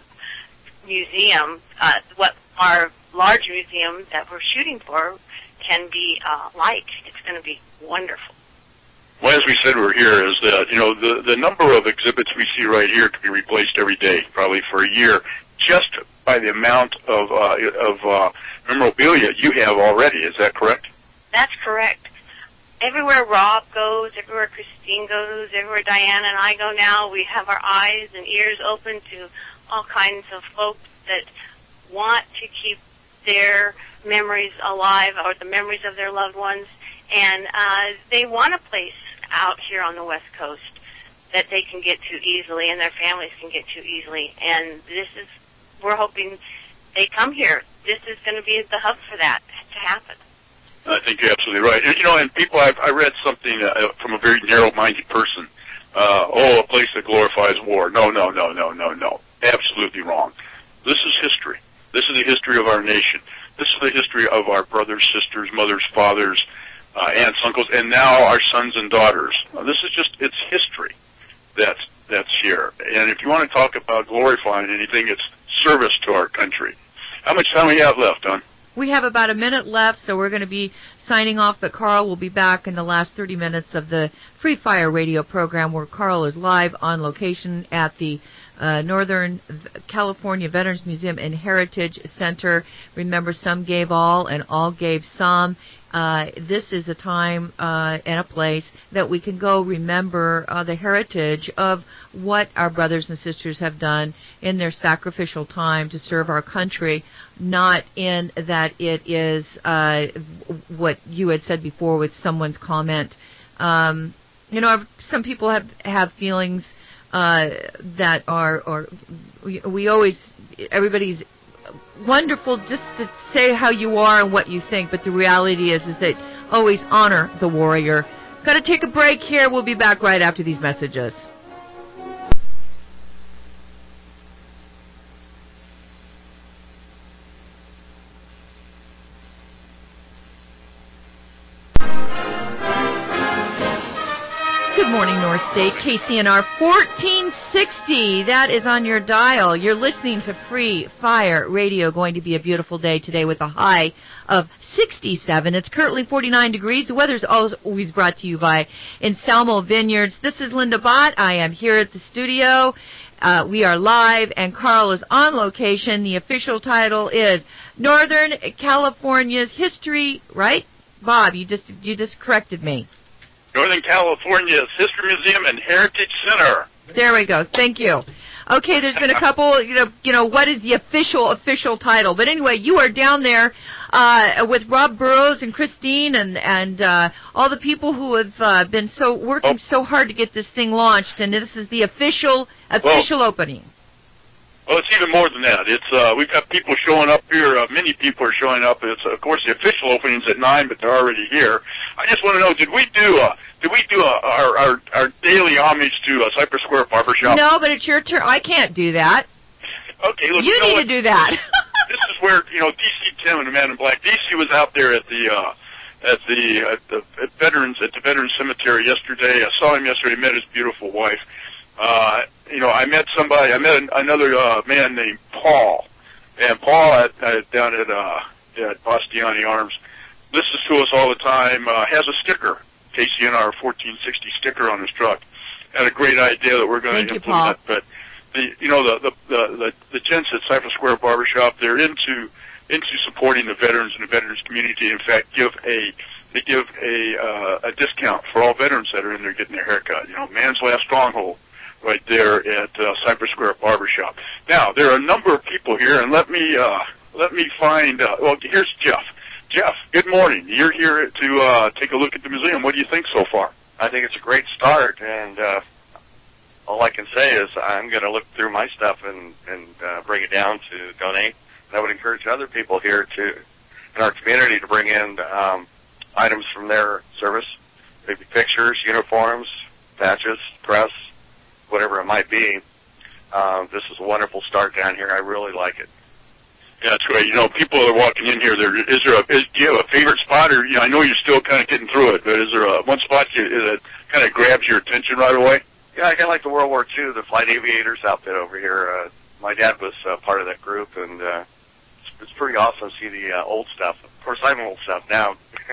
Speaker 12: museum, uh, what our large museum that we're shooting for can be uh, like. It's going to be wonderful.
Speaker 2: Well, as we said, we're here is that, you know, the, the number of exhibits we see right here could be replaced every day, probably for a year, just by the amount of uh, of uh, memorabilia you have already. Is that correct?
Speaker 12: That's correct. Everywhere Rob goes, everywhere Christine goes, everywhere Diana and I go now, we have our eyes and ears open to all kinds of folks that want to keep their memories alive, or the memories of their loved ones, and uh, they want a place out here on the West Coast that they can get to easily and their families can get to easily. And this is, we're hoping they come here. This is going to be the hub for that to happen.
Speaker 2: I think you're absolutely right. You know, and people, I've, I read something uh, from a very narrow-minded person. Uh, oh, a place that glorifies war. No, no, no, no, no, no. Absolutely wrong. This is history. This is the history of our nation. This is the history of our brothers, sisters, mothers, fathers, uh, aunts, uncles, and now our sons and daughters. Uh, this is just, it's history that's, that's here. And if you want to talk about glorifying anything, it's service to our country. How much time we have left, Don?
Speaker 1: We have about a minute left, so we're going to be signing off, but Carl will be back in the last thirty minutes of the Free Fire Radio program, where Carl is live on location at the uh, Northern California Veterans Museum and Heritage Center. Remember, some gave all and all gave some. Uh, this is a time uh, and a place that we can go remember uh, the heritage of what our brothers and sisters have done in their sacrificial time to serve our country, not in that it is uh, what you had said before with someone's comment. Um, you know, some people have, have feelings uh, that are, or we, we always, everybody's wonderful just to say how you are and what you think, but the reality is, is that always honor the warrior. Got to take a break here. We'll be back right after these messages. Good morning, North State. K C N R fourteen sixty. That is on your dial. You're listening to Free Fire Radio. Going to be a beautiful day today with a high of sixty-seven. It's currently forty-nine degrees. The weather's always brought to you by Anselmo Vineyards. This is Linda Bott. I am here at the studio. Uh, we are live, and Carl is on location. The official title is Northern California's History, right? Bob, you just you just corrected me.
Speaker 2: Northern California's History Museum and Heritage Center.
Speaker 1: There we go. Thank you. Okay, there's been a couple, you know, you know, what is the official, official title? But anyway, you are down there uh, with Rob Burrows and Christine and, and uh, all the people who have uh, been so working oh. so hard to get this thing launched, and this is the official, official well, opening.
Speaker 2: Well, it's even more than that. It's uh, we've got people showing up here. Uh, many people are showing up. It's of course the official opening's at nine, but they're already here. I just want to know, did we do uh, did we do uh, our, our our daily homage to uh, Cypress Square Barbershop?
Speaker 1: No, but it's your turn. I can't do that.
Speaker 2: Okay, look,
Speaker 1: you,
Speaker 2: you know
Speaker 1: need
Speaker 2: what?
Speaker 1: to do that.
Speaker 2: This is where you know D C Tim and the Man in Black. D C was out there at the uh, at the at the at veterans at the Veterans Cemetery yesterday. I saw him yesterday. Met his beautiful wife. Uh, you know, I met somebody, I met an, another, uh, man named Paul, and Paul at, at, down at, uh, at Bastiani Arms listens to us all the time, uh, has a sticker, K C N R fourteen sixty sticker on his truck. Had a great idea that we're going to implement,
Speaker 1: you,
Speaker 2: but the, you know, the, the, the, the, the gents at Cypress Square Barbershop, they're into, into supporting the veterans and the veterans community. In fact, give a, they give a, uh, a discount for all veterans that are in there getting their haircut. You know, Man's Last Stronghold. Right there at uh, Cypress Square Barbershop. Now, there are a number of people here, and let me uh, let me find. Uh, well, here's Jeff. Jeff, good morning. You're here to uh, take a look at the museum. What do you think so far?
Speaker 13: I think it's a great start, and uh, all I can say is I'm going to look through my stuff and and uh, bring it down to donate. And I would encourage other people here to, in our community, to bring in um, items from their service, maybe pictures, uniforms, patches, press, whatever it might be. Um, this is a wonderful start down here. I really like it.
Speaker 2: Yeah, that's great. You know, people are walking in here. There is there a is, do you have a favorite spot, or you know, I know you're still kind of getting through it, but is there a one spot you, that kind of grabs your attention right away?
Speaker 13: Yeah, I kind of like the World War Two, the Flight Aviators outfit over here. Uh, my dad was uh, part of that group, and uh, it's, it's pretty awesome to see the uh, old stuff. Of course, I'm old stuff now.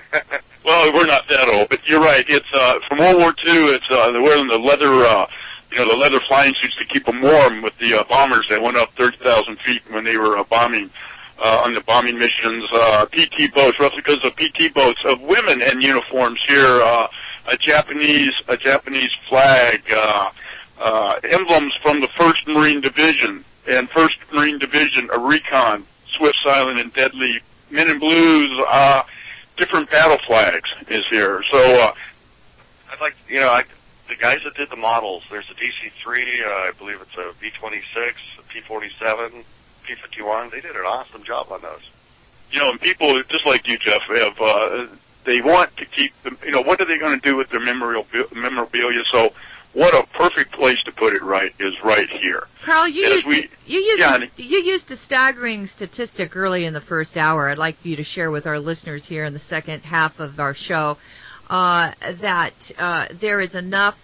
Speaker 2: Well, we're not that old, but you're right. It's uh, from World War Two. It's uh, they're wearing the leather. Uh, You know, the leather flying suits to keep them warm with the uh, bombers that went up thirty thousand feet when they were uh, bombing uh, on the bombing missions. Uh, P T boats, replicas of P T boats of women in uniforms here. Uh, a Japanese, a Japanese flag, uh, uh, emblems from the First Marine Division and First Marine Division, a recon, swift, silent, and deadly. Men in blues, uh, different battle flags is here. So, uh,
Speaker 13: I'd like, you know, I. The guys that did the models, there's a D C three, uh, I believe it's a B twenty-six, a P forty-seven, P fifty-one. They did an awesome job on those.
Speaker 2: You know, and people just like you, Jeff, have uh, they want to keep them. You know, what are they going to do with their memorabilia? So, what a perfect place to put it right is right here.
Speaker 1: Carl, you
Speaker 2: As
Speaker 1: used
Speaker 2: we,
Speaker 1: to, you used
Speaker 2: yeah,
Speaker 1: to, you used a staggering statistic early in the first hour. I'd like for you to share with our listeners here in the second half of our show. Uh, that uh, there is enough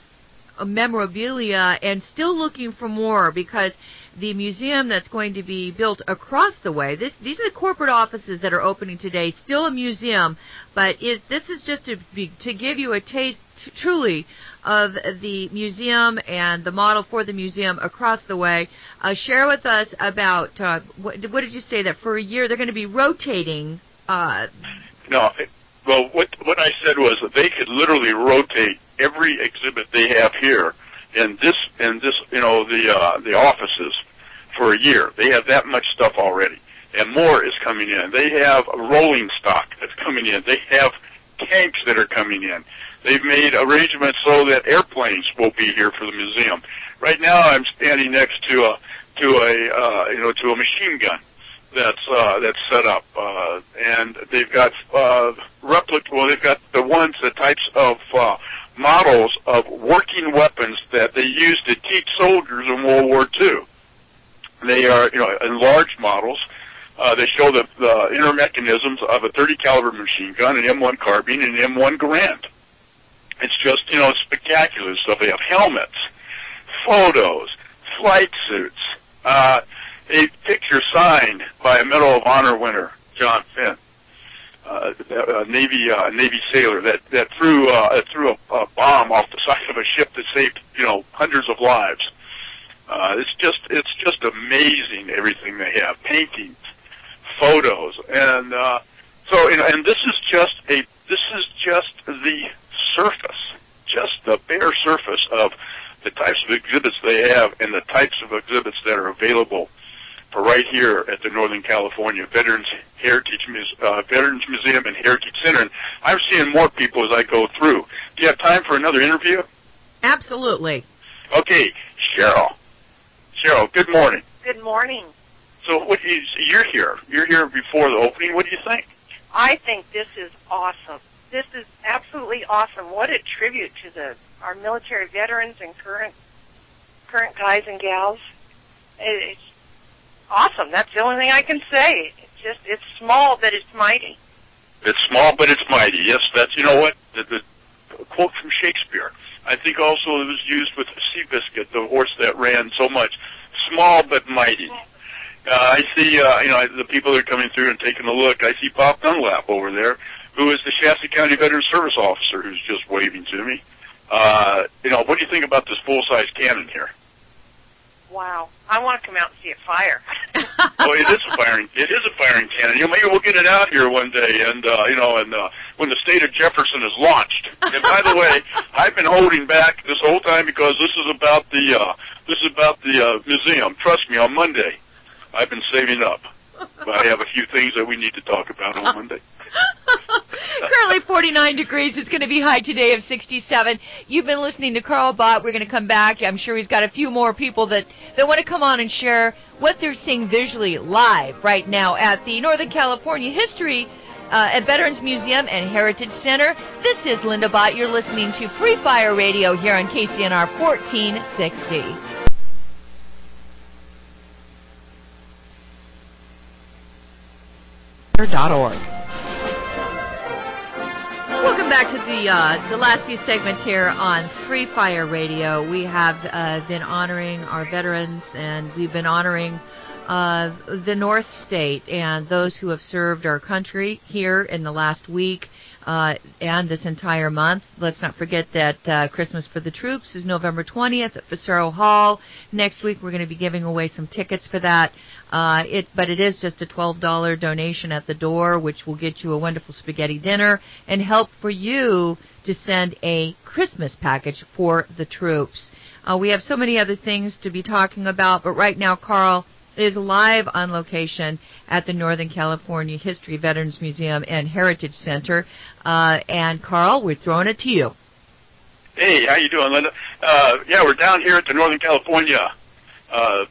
Speaker 1: memorabilia and still looking for more, because the museum that's going to be built across the way, this, these are the corporate offices that are opening today, still a museum, but is, this is just to, be, to give you a taste t- truly of the museum and the model for the museum across the way. Uh, share with us about, uh, what, what did you say, that for a year they're going to be rotating? Uh,
Speaker 2: no, it, Well, what what I said was that they could literally rotate every exhibit they have here in this in this you know the uh, the offices for a year. They have that much stuff already, and more is coming in. They have a rolling stock that's coming in. They have tanks that are coming in. They've made arrangements so that airplanes will be here for the museum. Right now, I'm standing next to a to a uh, you know to a machine gun that's uh, that's set up, uh, and they've got uh, replica. Well, they've got the ones, the types of uh, models of working weapons that they used to teach soldiers in World War Two. They are, you know, enlarged models. Uh, they show the, the inner mechanisms of a thirty caliber machine gun, an M one carbine, and an M one Garand. It's just, you know, spectacular stuff. They have helmets, photos, flight suits, uh, a picture signed by a Medal of Honor winner, John Finn, uh, a Navy uh, Navy sailor that that threw uh, threw a, a bomb off the side of a ship that saved, you know, hundreds of lives. Uh, it's just it's just amazing everything they have, paintings, photos, and uh, so you know, and this is just a this is just the surface, just the bare surface of the types of exhibits they have and the types of exhibits that are available for right here at the Northern California Veterans Heritage Muse- uh, Veterans Museum and Heritage Center. And I'm seeing more people as I go through. Do you have time for another interview?
Speaker 1: Absolutely.
Speaker 2: Okay, Cheryl. Cheryl, good morning.
Speaker 14: Good morning.
Speaker 2: So what you, you're here. You're here before the opening. What do you think?
Speaker 14: I think this is awesome. This is absolutely awesome. What a tribute to the our military veterans and current current guys and gals. It, it's awesome. That's the only thing I can say. It's just it's small, but it's mighty.
Speaker 2: It's small, but it's mighty. Yes, that's, you know what, the, the quote from Shakespeare. I think also it was used with Seabiscuit, the horse that ran so much. Small but mighty. Uh, I see, uh, you know, the people that are coming through and taking a look. I see Bob Dunlap over there, who is the Shasta County Veteran Service Officer, who's just waving to me. Uh, you know, what do you think about this full-size cannon here?
Speaker 14: Wow. I want to come out and see it fire.
Speaker 2: Oh, it is a firing. It is a firing cannon. You know, maybe we'll get it out here one day, and uh, you know, and uh, when the state of Jefferson is launched. And by the way, I've been holding back this whole time because this is about the uh, this is about the uh, museum. Trust me, on Monday, I've been saving up. But I have a few things that we need to talk about on Monday.
Speaker 1: Currently forty-nine degrees. It's going to be high today of sixty-seven. You've been listening to Carl Bott. We're going to come back. I'm sure he's got a few more people that, that want to come on and share what they're seeing visually live right now at the Northern California History uh, at Veterans Museum and Heritage Center. This is Linda Bott. You're listening to Free Fire Radio here on K C N R fourteen sixty. Dot org. Welcome back to the uh, the last few segments here on Free Fire Radio. We have uh, been honoring our veterans, and we've been honoring uh, the North State and those who have served our country here in the last week uh, and this entire month. Let's not forget that uh, Christmas for the Troops is November twentieth at Facero Hall. Next week we're going to be giving away some tickets for that. Uh, it, but it is just a twelve dollars donation at the door, which will get you a wonderful spaghetti dinner and help for you to send a Christmas package for the troops. Uh, we have so many other things to be talking about, but right now Carl is live on location at the Northern California History Veterans Museum and Heritage Center. Uh, and Carl, we're throwing it to you.
Speaker 2: Hey, how you doing, Linda? Uh, yeah, we're down here at the Northern California uh,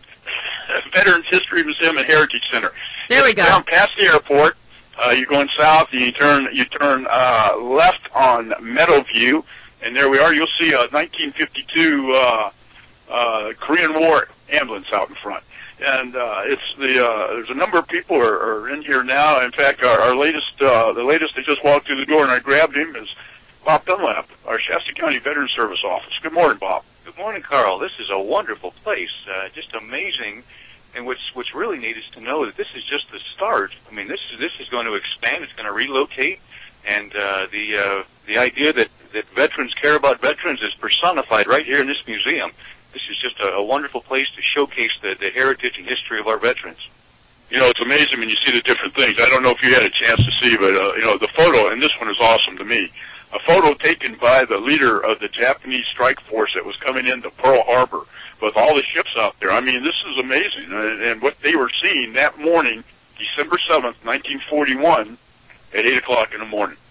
Speaker 2: Veterans History Museum and Heritage Center.
Speaker 1: There we
Speaker 2: it's
Speaker 1: go.
Speaker 2: Down past the airport. Uh, you're going south, and you turn you turn uh, left on Meadowview, and there we are. You'll see a nineteen fifty-two uh, uh, Korean War ambulance out in front. And uh, it's the uh, there's a number of people are, are in here now. In fact, our, our latest uh, the latest that just walked through the door, and I grabbed him, is Bob Dunlap, our Shasta County Veterans Service Office. Good morning, Bob.
Speaker 15: Good morning, Carl. This is a wonderful place, uh, just amazing. And what's what's really neat is to know that this is just the start. I mean, this is this is going to expand. It's going to relocate, and uh, the uh, the idea that that veterans care about veterans is personified right here in this museum. This is just a, a wonderful place to showcase the, the heritage and history of our veterans.
Speaker 2: You know, it's amazing when you see the different things. I don't know if you had a chance to see, but uh, you know, the photo, and this one is awesome to me. A photo taken by the leader of the Japanese strike force that was coming into Pearl Harbor with all the ships out there. I mean, this is amazing. And, and what they were seeing that morning, December seventh, nineteen forty-one, at eight o'clock in the morning.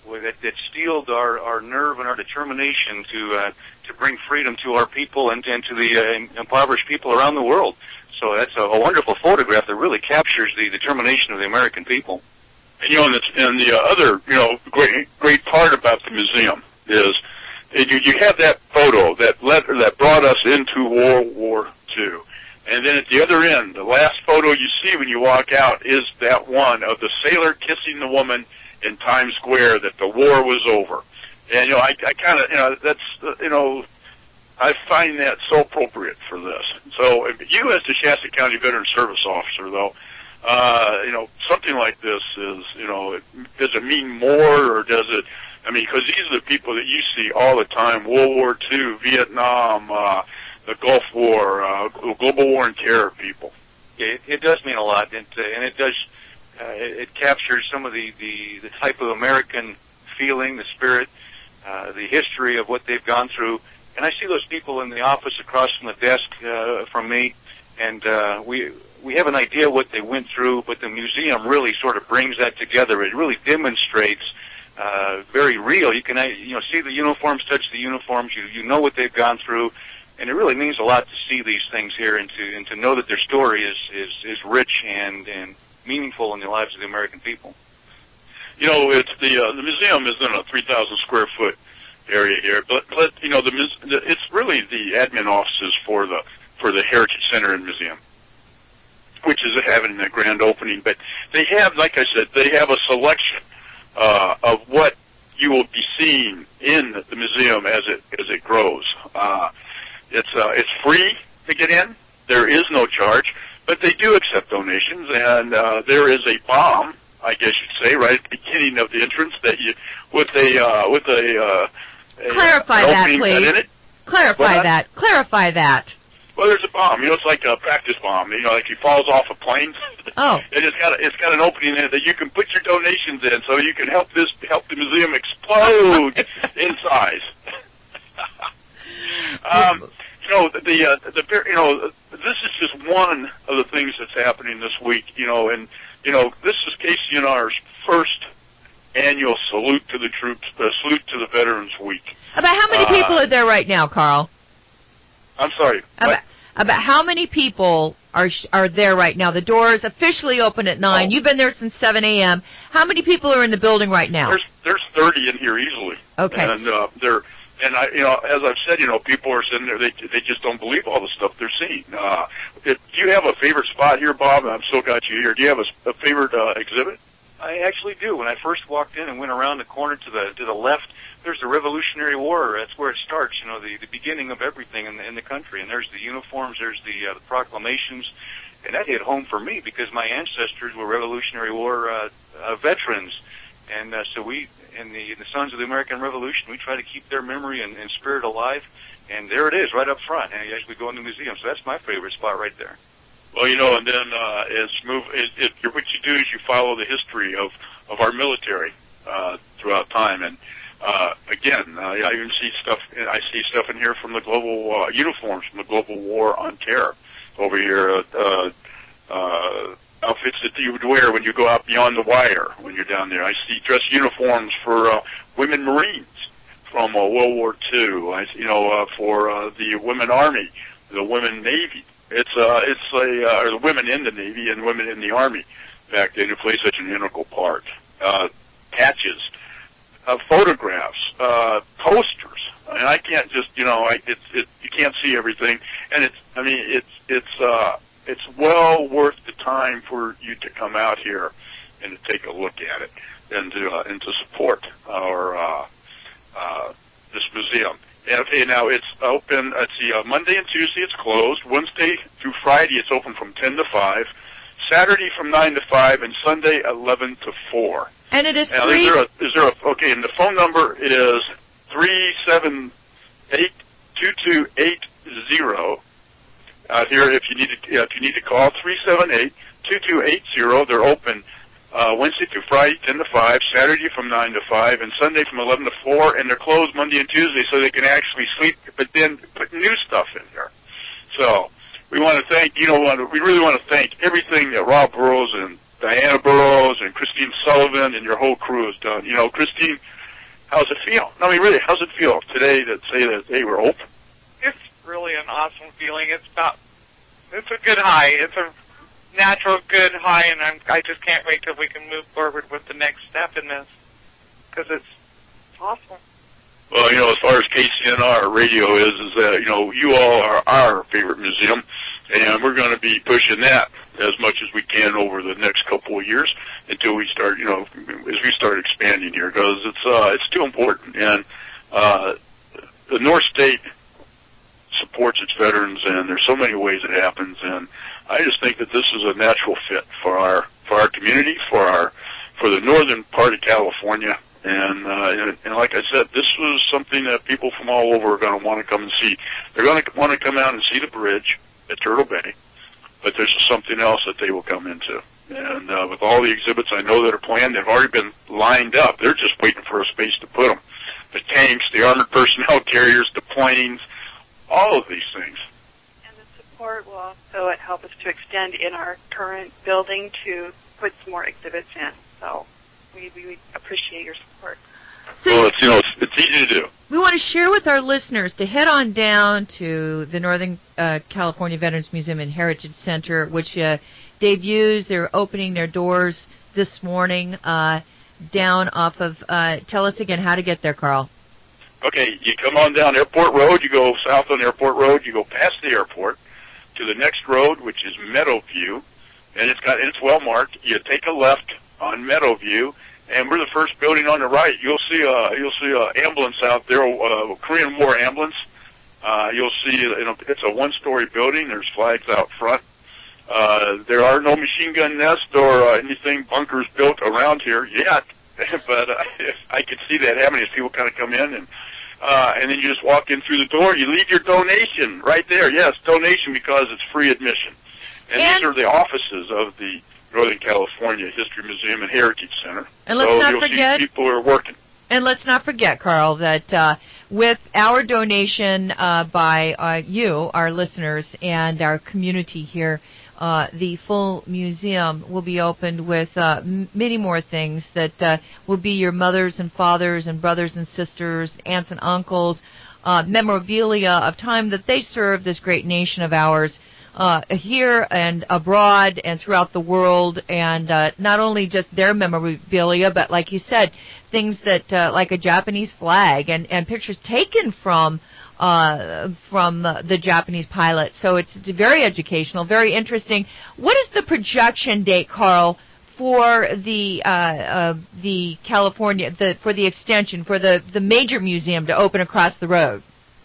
Speaker 15: that, that steeled our, our nerve and our determination to uh, to bring freedom to our people and, and to the uh, impoverished people around the world. So that's a, a wonderful photograph that really captures the determination of the American people.
Speaker 2: And, you know, and, it's, and the other, you know, great great part about the museum is you, you have that photo that led, that brought us into World War Two. And then at the other end, the last photo you see when you walk out is that one of the sailor kissing the woman in Times Square, that the war was over. And, you know, I, I kind of, you know, that's, you know, I find that so appropriate for this. So if you as the Shasta County Veteran Service Officer, though, uh, you know, something like this is, you know, does it mean more, or does it, I mean, because these are the people that you see all the time, World War Two, Vietnam, uh, the Gulf War, uh, global war on terror people.
Speaker 15: It, it does mean a lot, and, uh, and it does, uh, it, it captures some of the, the, the type of American feeling, the spirit, uh, the history of what they've gone through. And I see those people in the office across from the desk uh, from me, and uh, we we have an idea what they went through, but the museum really sort of brings that together. It really demonstrates uh, very real. You can uh, you know see the uniforms, touch the uniforms. You you know what they've gone through, and it really means a lot to see these things here and to and to know that their story is is, is rich and and meaningful in the lives of the American people.
Speaker 2: You know, it's the uh, the museum is in a three thousand square foot area here, but but you know the, the it's really the admin offices for the for the Heritage Center and Museum, which is having a grand opening. But they have, like I said, they have a selection uh, of what you will be seeing in the museum as it as it grows. Uh, it's uh, it's free to get in. There is no charge, but they do accept donations, and uh, there is a bomb, I guess you'd say, right at the beginning of the entrance that you with a uh, with a, uh, a
Speaker 1: clarify
Speaker 2: uh,
Speaker 1: that, please. Clarify that. Clarify that.
Speaker 2: Well, there's a bomb. You know, it's like a practice bomb. You know, like he falls off a plane.
Speaker 1: Oh.
Speaker 2: And it's got a, it's got an opening in it that you can put your donations in, so you can help this help the museum explode in size. um, you know, the uh, the you know this is just one of the things that's happening this week. You know, and you know this is K C N R's first annual salute to the troops, uh, salute to the Veterans Week.
Speaker 1: About how many
Speaker 2: uh,
Speaker 1: people are there right now, Carl?
Speaker 2: I'm sorry.
Speaker 1: About, about how many people are sh- are there right now? The doors officially open at nine. Oh. You've been there since seven a.m. How many people are in the building right now?
Speaker 2: There's there's thirty in here easily.
Speaker 1: Okay.
Speaker 2: And uh, they're and I you know as I've said, you know people are sitting there, they they just don't believe all the stuff they're seeing. Uh, if, do you have a favorite spot here, Bob? I'm so got you here. Do you have a, a favorite uh, exhibit?
Speaker 15: I actually do. When I first walked in and went around the corner to the to the left, there's the Revolutionary War. That's where it starts, you know, the, the beginning of everything in the, in the country. And there's the uniforms, there's the, uh, the proclamations. And that hit home for me because my ancestors were Revolutionary War uh, uh, veterans. And uh, so we, in the, in the Sons of the American Revolution, we try to keep their memory and, and spirit alive. And there it is, right up front, and as we go in the museum. So that's my favorite spot right there.
Speaker 2: Well, you know, and then uh, as move, it, it, what you do is you follow the history of, of our military uh, throughout time. And uh, again, uh, I even see stuff. I see stuff in here from the global uh, uniforms from the global war on terror. Over here, uh, uh, outfits that you would wear when you go out beyond the wire when you're down there. I see dress uniforms for uh, women Marines from uh, World War Two. I, you know, uh, for uh, the women Army, the women Navy. It's uh, it's a uh, or the women in the Navy and women in the Army back then who play such an integral part. Uh, patches, uh, photographs, uh, posters. And I can't just you know, I, it's it you can't see everything. And it's I mean it's it's uh, it's well worth the time for you to come out here and to take a look at it and to uh, and to support our uh, uh, this museum. Okay, now it's open, let's see, uh, Monday and Tuesday it's closed. Wednesday through Friday it's open from ten to five. Saturday from nine to five, and Sunday eleven to four.
Speaker 1: And it is
Speaker 2: now,
Speaker 1: free?
Speaker 2: Is there, a, is there a, okay, and the phone number is three seven eight, two two eight zero. Uh, here, if you need to, if you need to call, three seven eight, two two eight zero. They're open Uh, Wednesday through Friday, ten to five, Saturday from nine to five, and Sunday from eleven to four, and they're closed Monday and Tuesday so they can actually sleep, but then put new stuff in here. So, we want to thank, you know, we really want to thank everything that Rob Burrows and Diana Burrows and Christine Sullivan and your whole crew has done. You know, Christine, how's it feel? I mean, really, how's it feel today that say that they were open?
Speaker 4: It's really an awesome feeling. It's about, it's a good high. It's a natural good high, and I'm, I just can't wait till we can move forward with the next step in this, because it's awesome.
Speaker 2: Well, you know, as far as K C N R radio is, is that, you know, you all are our favorite museum, and we're going to be pushing that as much as we can over the next couple of years until we start, you know, as we start expanding here, because it's, uh, it's too important. And, uh, the North State supports its veterans, and there's so many ways it happens, and I just think that this is a natural fit for our, for our community, for our, for the northern part of California. And, uh, and, and like I said, this was something that people from all over are going to want to come and see. They're going to want to come out and see the bridge at Turtle Bay, but there's something else that they will come into. And uh, with all the exhibits I know that are planned, they've already been lined up. They're just waiting for a space to put them. The tanks, the armored personnel carriers, the planes, all of these things.
Speaker 14: And the support will also help us to extend in our current building to put some more exhibits in. So we, we appreciate your support.
Speaker 1: So
Speaker 2: well, it's, you know, it's, it's easy to do.
Speaker 1: We want to share with our listeners to head on down to the Northern uh, California Veterans Museum and Heritage Center, which uh, debuts. They're opening their doors this morning uh, down off of, uh, tell us again how to get there, Carl.
Speaker 2: Okay, you come on down Airport Road, you go south on Airport Road, you go past the airport to the next road, which is Meadowview, and it's got, it's well marked. You take a left on Meadowview, and we're the first building on the right. You'll see a you'll see a ambulance out there, a Korean War ambulance. Uh, you'll see you know, it's a one-story building. There's flags out front. Uh, there are no machine gun nests or uh, anything bunkers built around here yet, but uh, I could see that happening as people kind of come in and uh, and then you just walk in through the door. You leave your donation right there. Yes, donation because it's free admission. And, and these are the offices of the Northern California History Museum and Heritage Center.
Speaker 1: And let's
Speaker 2: so
Speaker 1: not
Speaker 2: you'll
Speaker 1: forget,
Speaker 2: see people who are working.
Speaker 1: And let's not forget, Carl, that uh, with our donation uh, by uh, you, our listeners, and our community here, uh, the full museum will be opened with uh, m- many more things that uh, will be your mothers and fathers and brothers and sisters, aunts and uncles, uh, memorabilia of time that they served this great nation of ours. Uh, here and abroad and throughout the world, and uh, not only just their memorabilia, but like you said, things that uh, like a Japanese flag and, and pictures taken from uh, from uh, the Japanese pilot. So it's very educational, very interesting. What is the projection date, Carl, for the uh, uh, the California the for the extension for the the major museum to open across the road?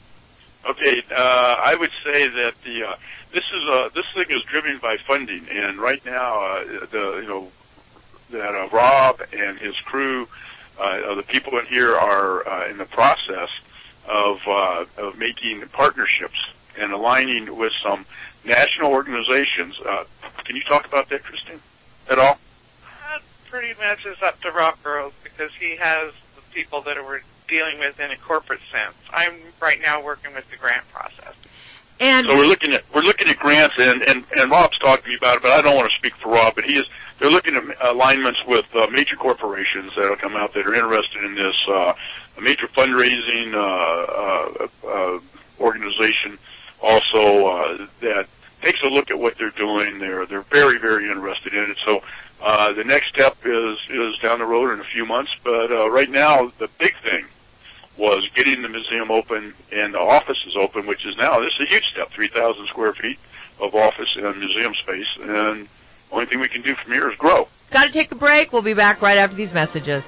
Speaker 2: Okay, uh, I would say that the uh, this is uh, this thing is driven by funding, and right now uh, the you know that uh, Rob and his crew, uh, the people in here are uh, in the process of uh, of making partnerships and aligning with some national organizations. Uh, can you talk about that, Christine, at all?
Speaker 4: That pretty much is up to Rob Burrows because he has the people that we're dealing with in a corporate sense. I'm right now working with the grant process.
Speaker 1: And
Speaker 2: so we're looking at we're looking at grants, and, and, and Rob's talked to me about it, but I don't want to speak for Rob. But he is they're looking at alignments with uh, major corporations that will come out that are interested in this. Uh, a major fundraising uh, uh, uh, organization also uh, that takes a look at what they're doing. They're they're very very interested in it. So uh, the next step is is down the road in a few months. But uh, right now the big thing was getting the museum open and the offices open, which is now, this is a huge step, three thousand square feet of office and museum space, and the only thing we can do from here is grow.
Speaker 1: Got to take a break. We'll be back right after these messages.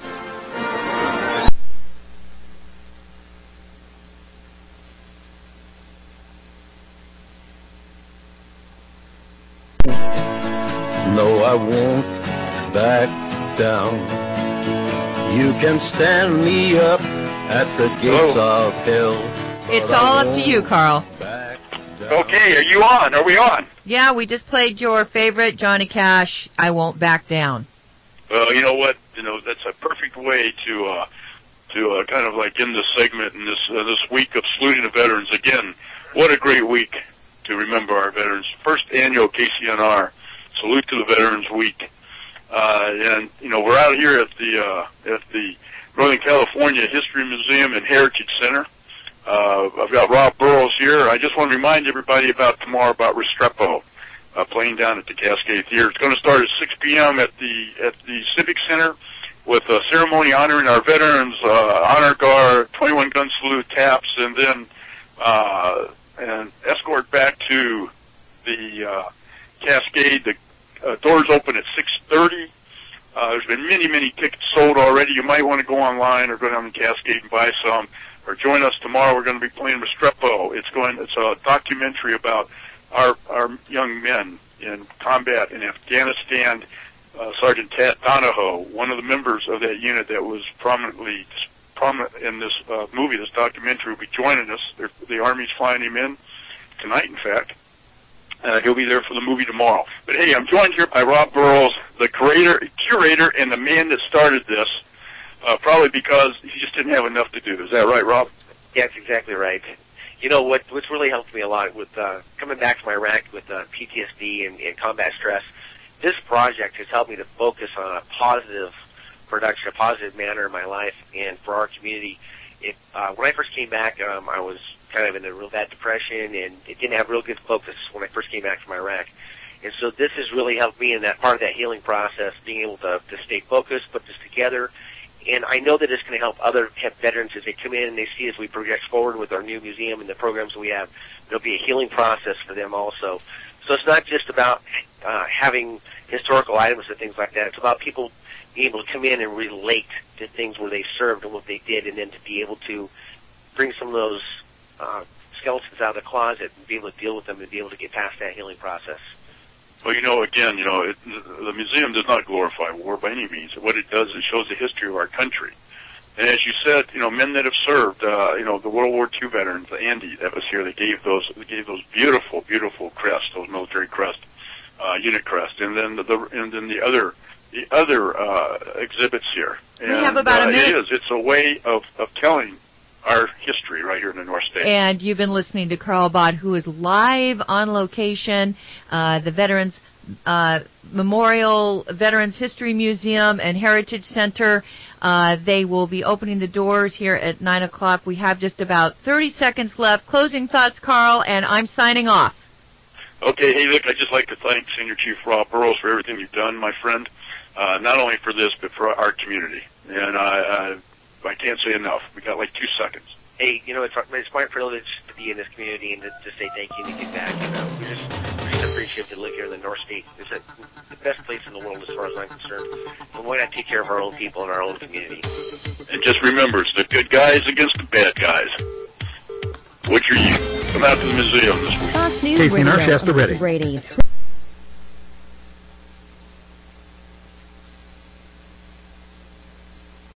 Speaker 16: No, I won't back down. You can stand me up at the gates oh. of hell.
Speaker 1: It's all up to you, Carl.
Speaker 2: Okay, are you on? Are we on?
Speaker 1: Yeah, we just played your favorite Johnny Cash, I Won't Back Down.
Speaker 2: Well, you know what? You know, that's a perfect way to uh, to uh, kind of like end this segment and this uh, this week of saluting the veterans. Again, what a great week to remember our veterans. First annual K C N R Salute to the Veterans Week. Uh, and, you know, we're out here at the uh, at the Northern California History Museum and Heritage Center. Uh, I've got Rob Burrows here. I just want to remind everybody about tomorrow about Restrepo, uh, playing down at the Cascade Theater. It's going to start at six p.m. at the at the Civic Center with a ceremony honoring our veterans, uh, honor guard, twenty-one gun salute, taps, and then uh, and escort back to the uh, Cascade. The uh, doors open at six thirty. Uh, there's been many, many tickets sold already. You might want to go online or go down to Cascade and buy some, or join us tomorrow. We're going to be playing Restrepo. It's going. It's a documentary about our our young men in combat in Afghanistan. Uh, Sergeant Tat Donahoe, one of the members of that unit that was prominently prominent in this uh, movie, this documentary, will be joining us. They're, the Army's flying him in tonight, in fact. Uh, he'll be there for the movie tomorrow. But hey, I'm joined here by Rob Burrows, the curator, curator and the man that started this, uh, probably because he just didn't have enough to do. Is that right, Rob?
Speaker 5: Yeah, that's exactly right. You know, what what's really helped me a lot with uh, coming back from Iraq with uh, P T S D and, and combat stress, this project has helped me to focus on a positive production, a positive manner in my life and for our community. It, uh, when I first came back, um, I was kind of in a real bad depression, and it didn't have real good focus when I first came back from Iraq. And so this has really helped me in that part of that healing process, being able to, to stay focused, put this together. And I know that it's going to help other veterans as they come in and they see as we progress forward with our new museum and the programs we have. There'll be a healing process for them also. So it's not just about uh, having historical items and things like that. It's about people being able to come in and relate to things where they served and what they did, and then to be able to bring some of those uh, skeletons out of the closet and be able to deal with them and be able to get past that healing process.
Speaker 2: Well, you know, again, you know, it, the museum does not glorify war by any means. What it does is shows the history of our country. And as you said, you know, men that have served, uh, you know, the World War Two veterans, Andy, that was here, they gave those, they gave those beautiful, beautiful crests, those military crests, uh, unit crests, and then the, the and then the other, the other uh, exhibits here. And,
Speaker 1: we have about
Speaker 2: uh,
Speaker 1: a minute.
Speaker 2: It is. It's a way of of telling our history right here in the North State.
Speaker 1: And you've been listening to Carl Bott, who is live on location, uh, the Veterans uh, Memorial Veterans History Museum and Heritage Center. Uh, they will be opening the doors here at nine o'clock. We have just about thirty seconds left. Closing thoughts, Carl, and I'm signing off.
Speaker 2: Okay, hey, look, I'd just like to thank Senior Chief Rob Burrows for everything you've done, my friend, uh, not only for this, but for our community. And I, I, I can't say enough. We got like two seconds.
Speaker 5: Hey, you know, it's, it's my privilege to be in this community and to, to say thank you and to get back. You know, we're just, we're just appreciative to live here in the North State. It's a, the best place in the world as far as I'm concerned. And why not take care of our own people and our own community?
Speaker 2: And just remember, it's the good guys against the bad guys. Which are you? Come out to the museum this week.
Speaker 17: Fox News Radio. Casey Narchester ready.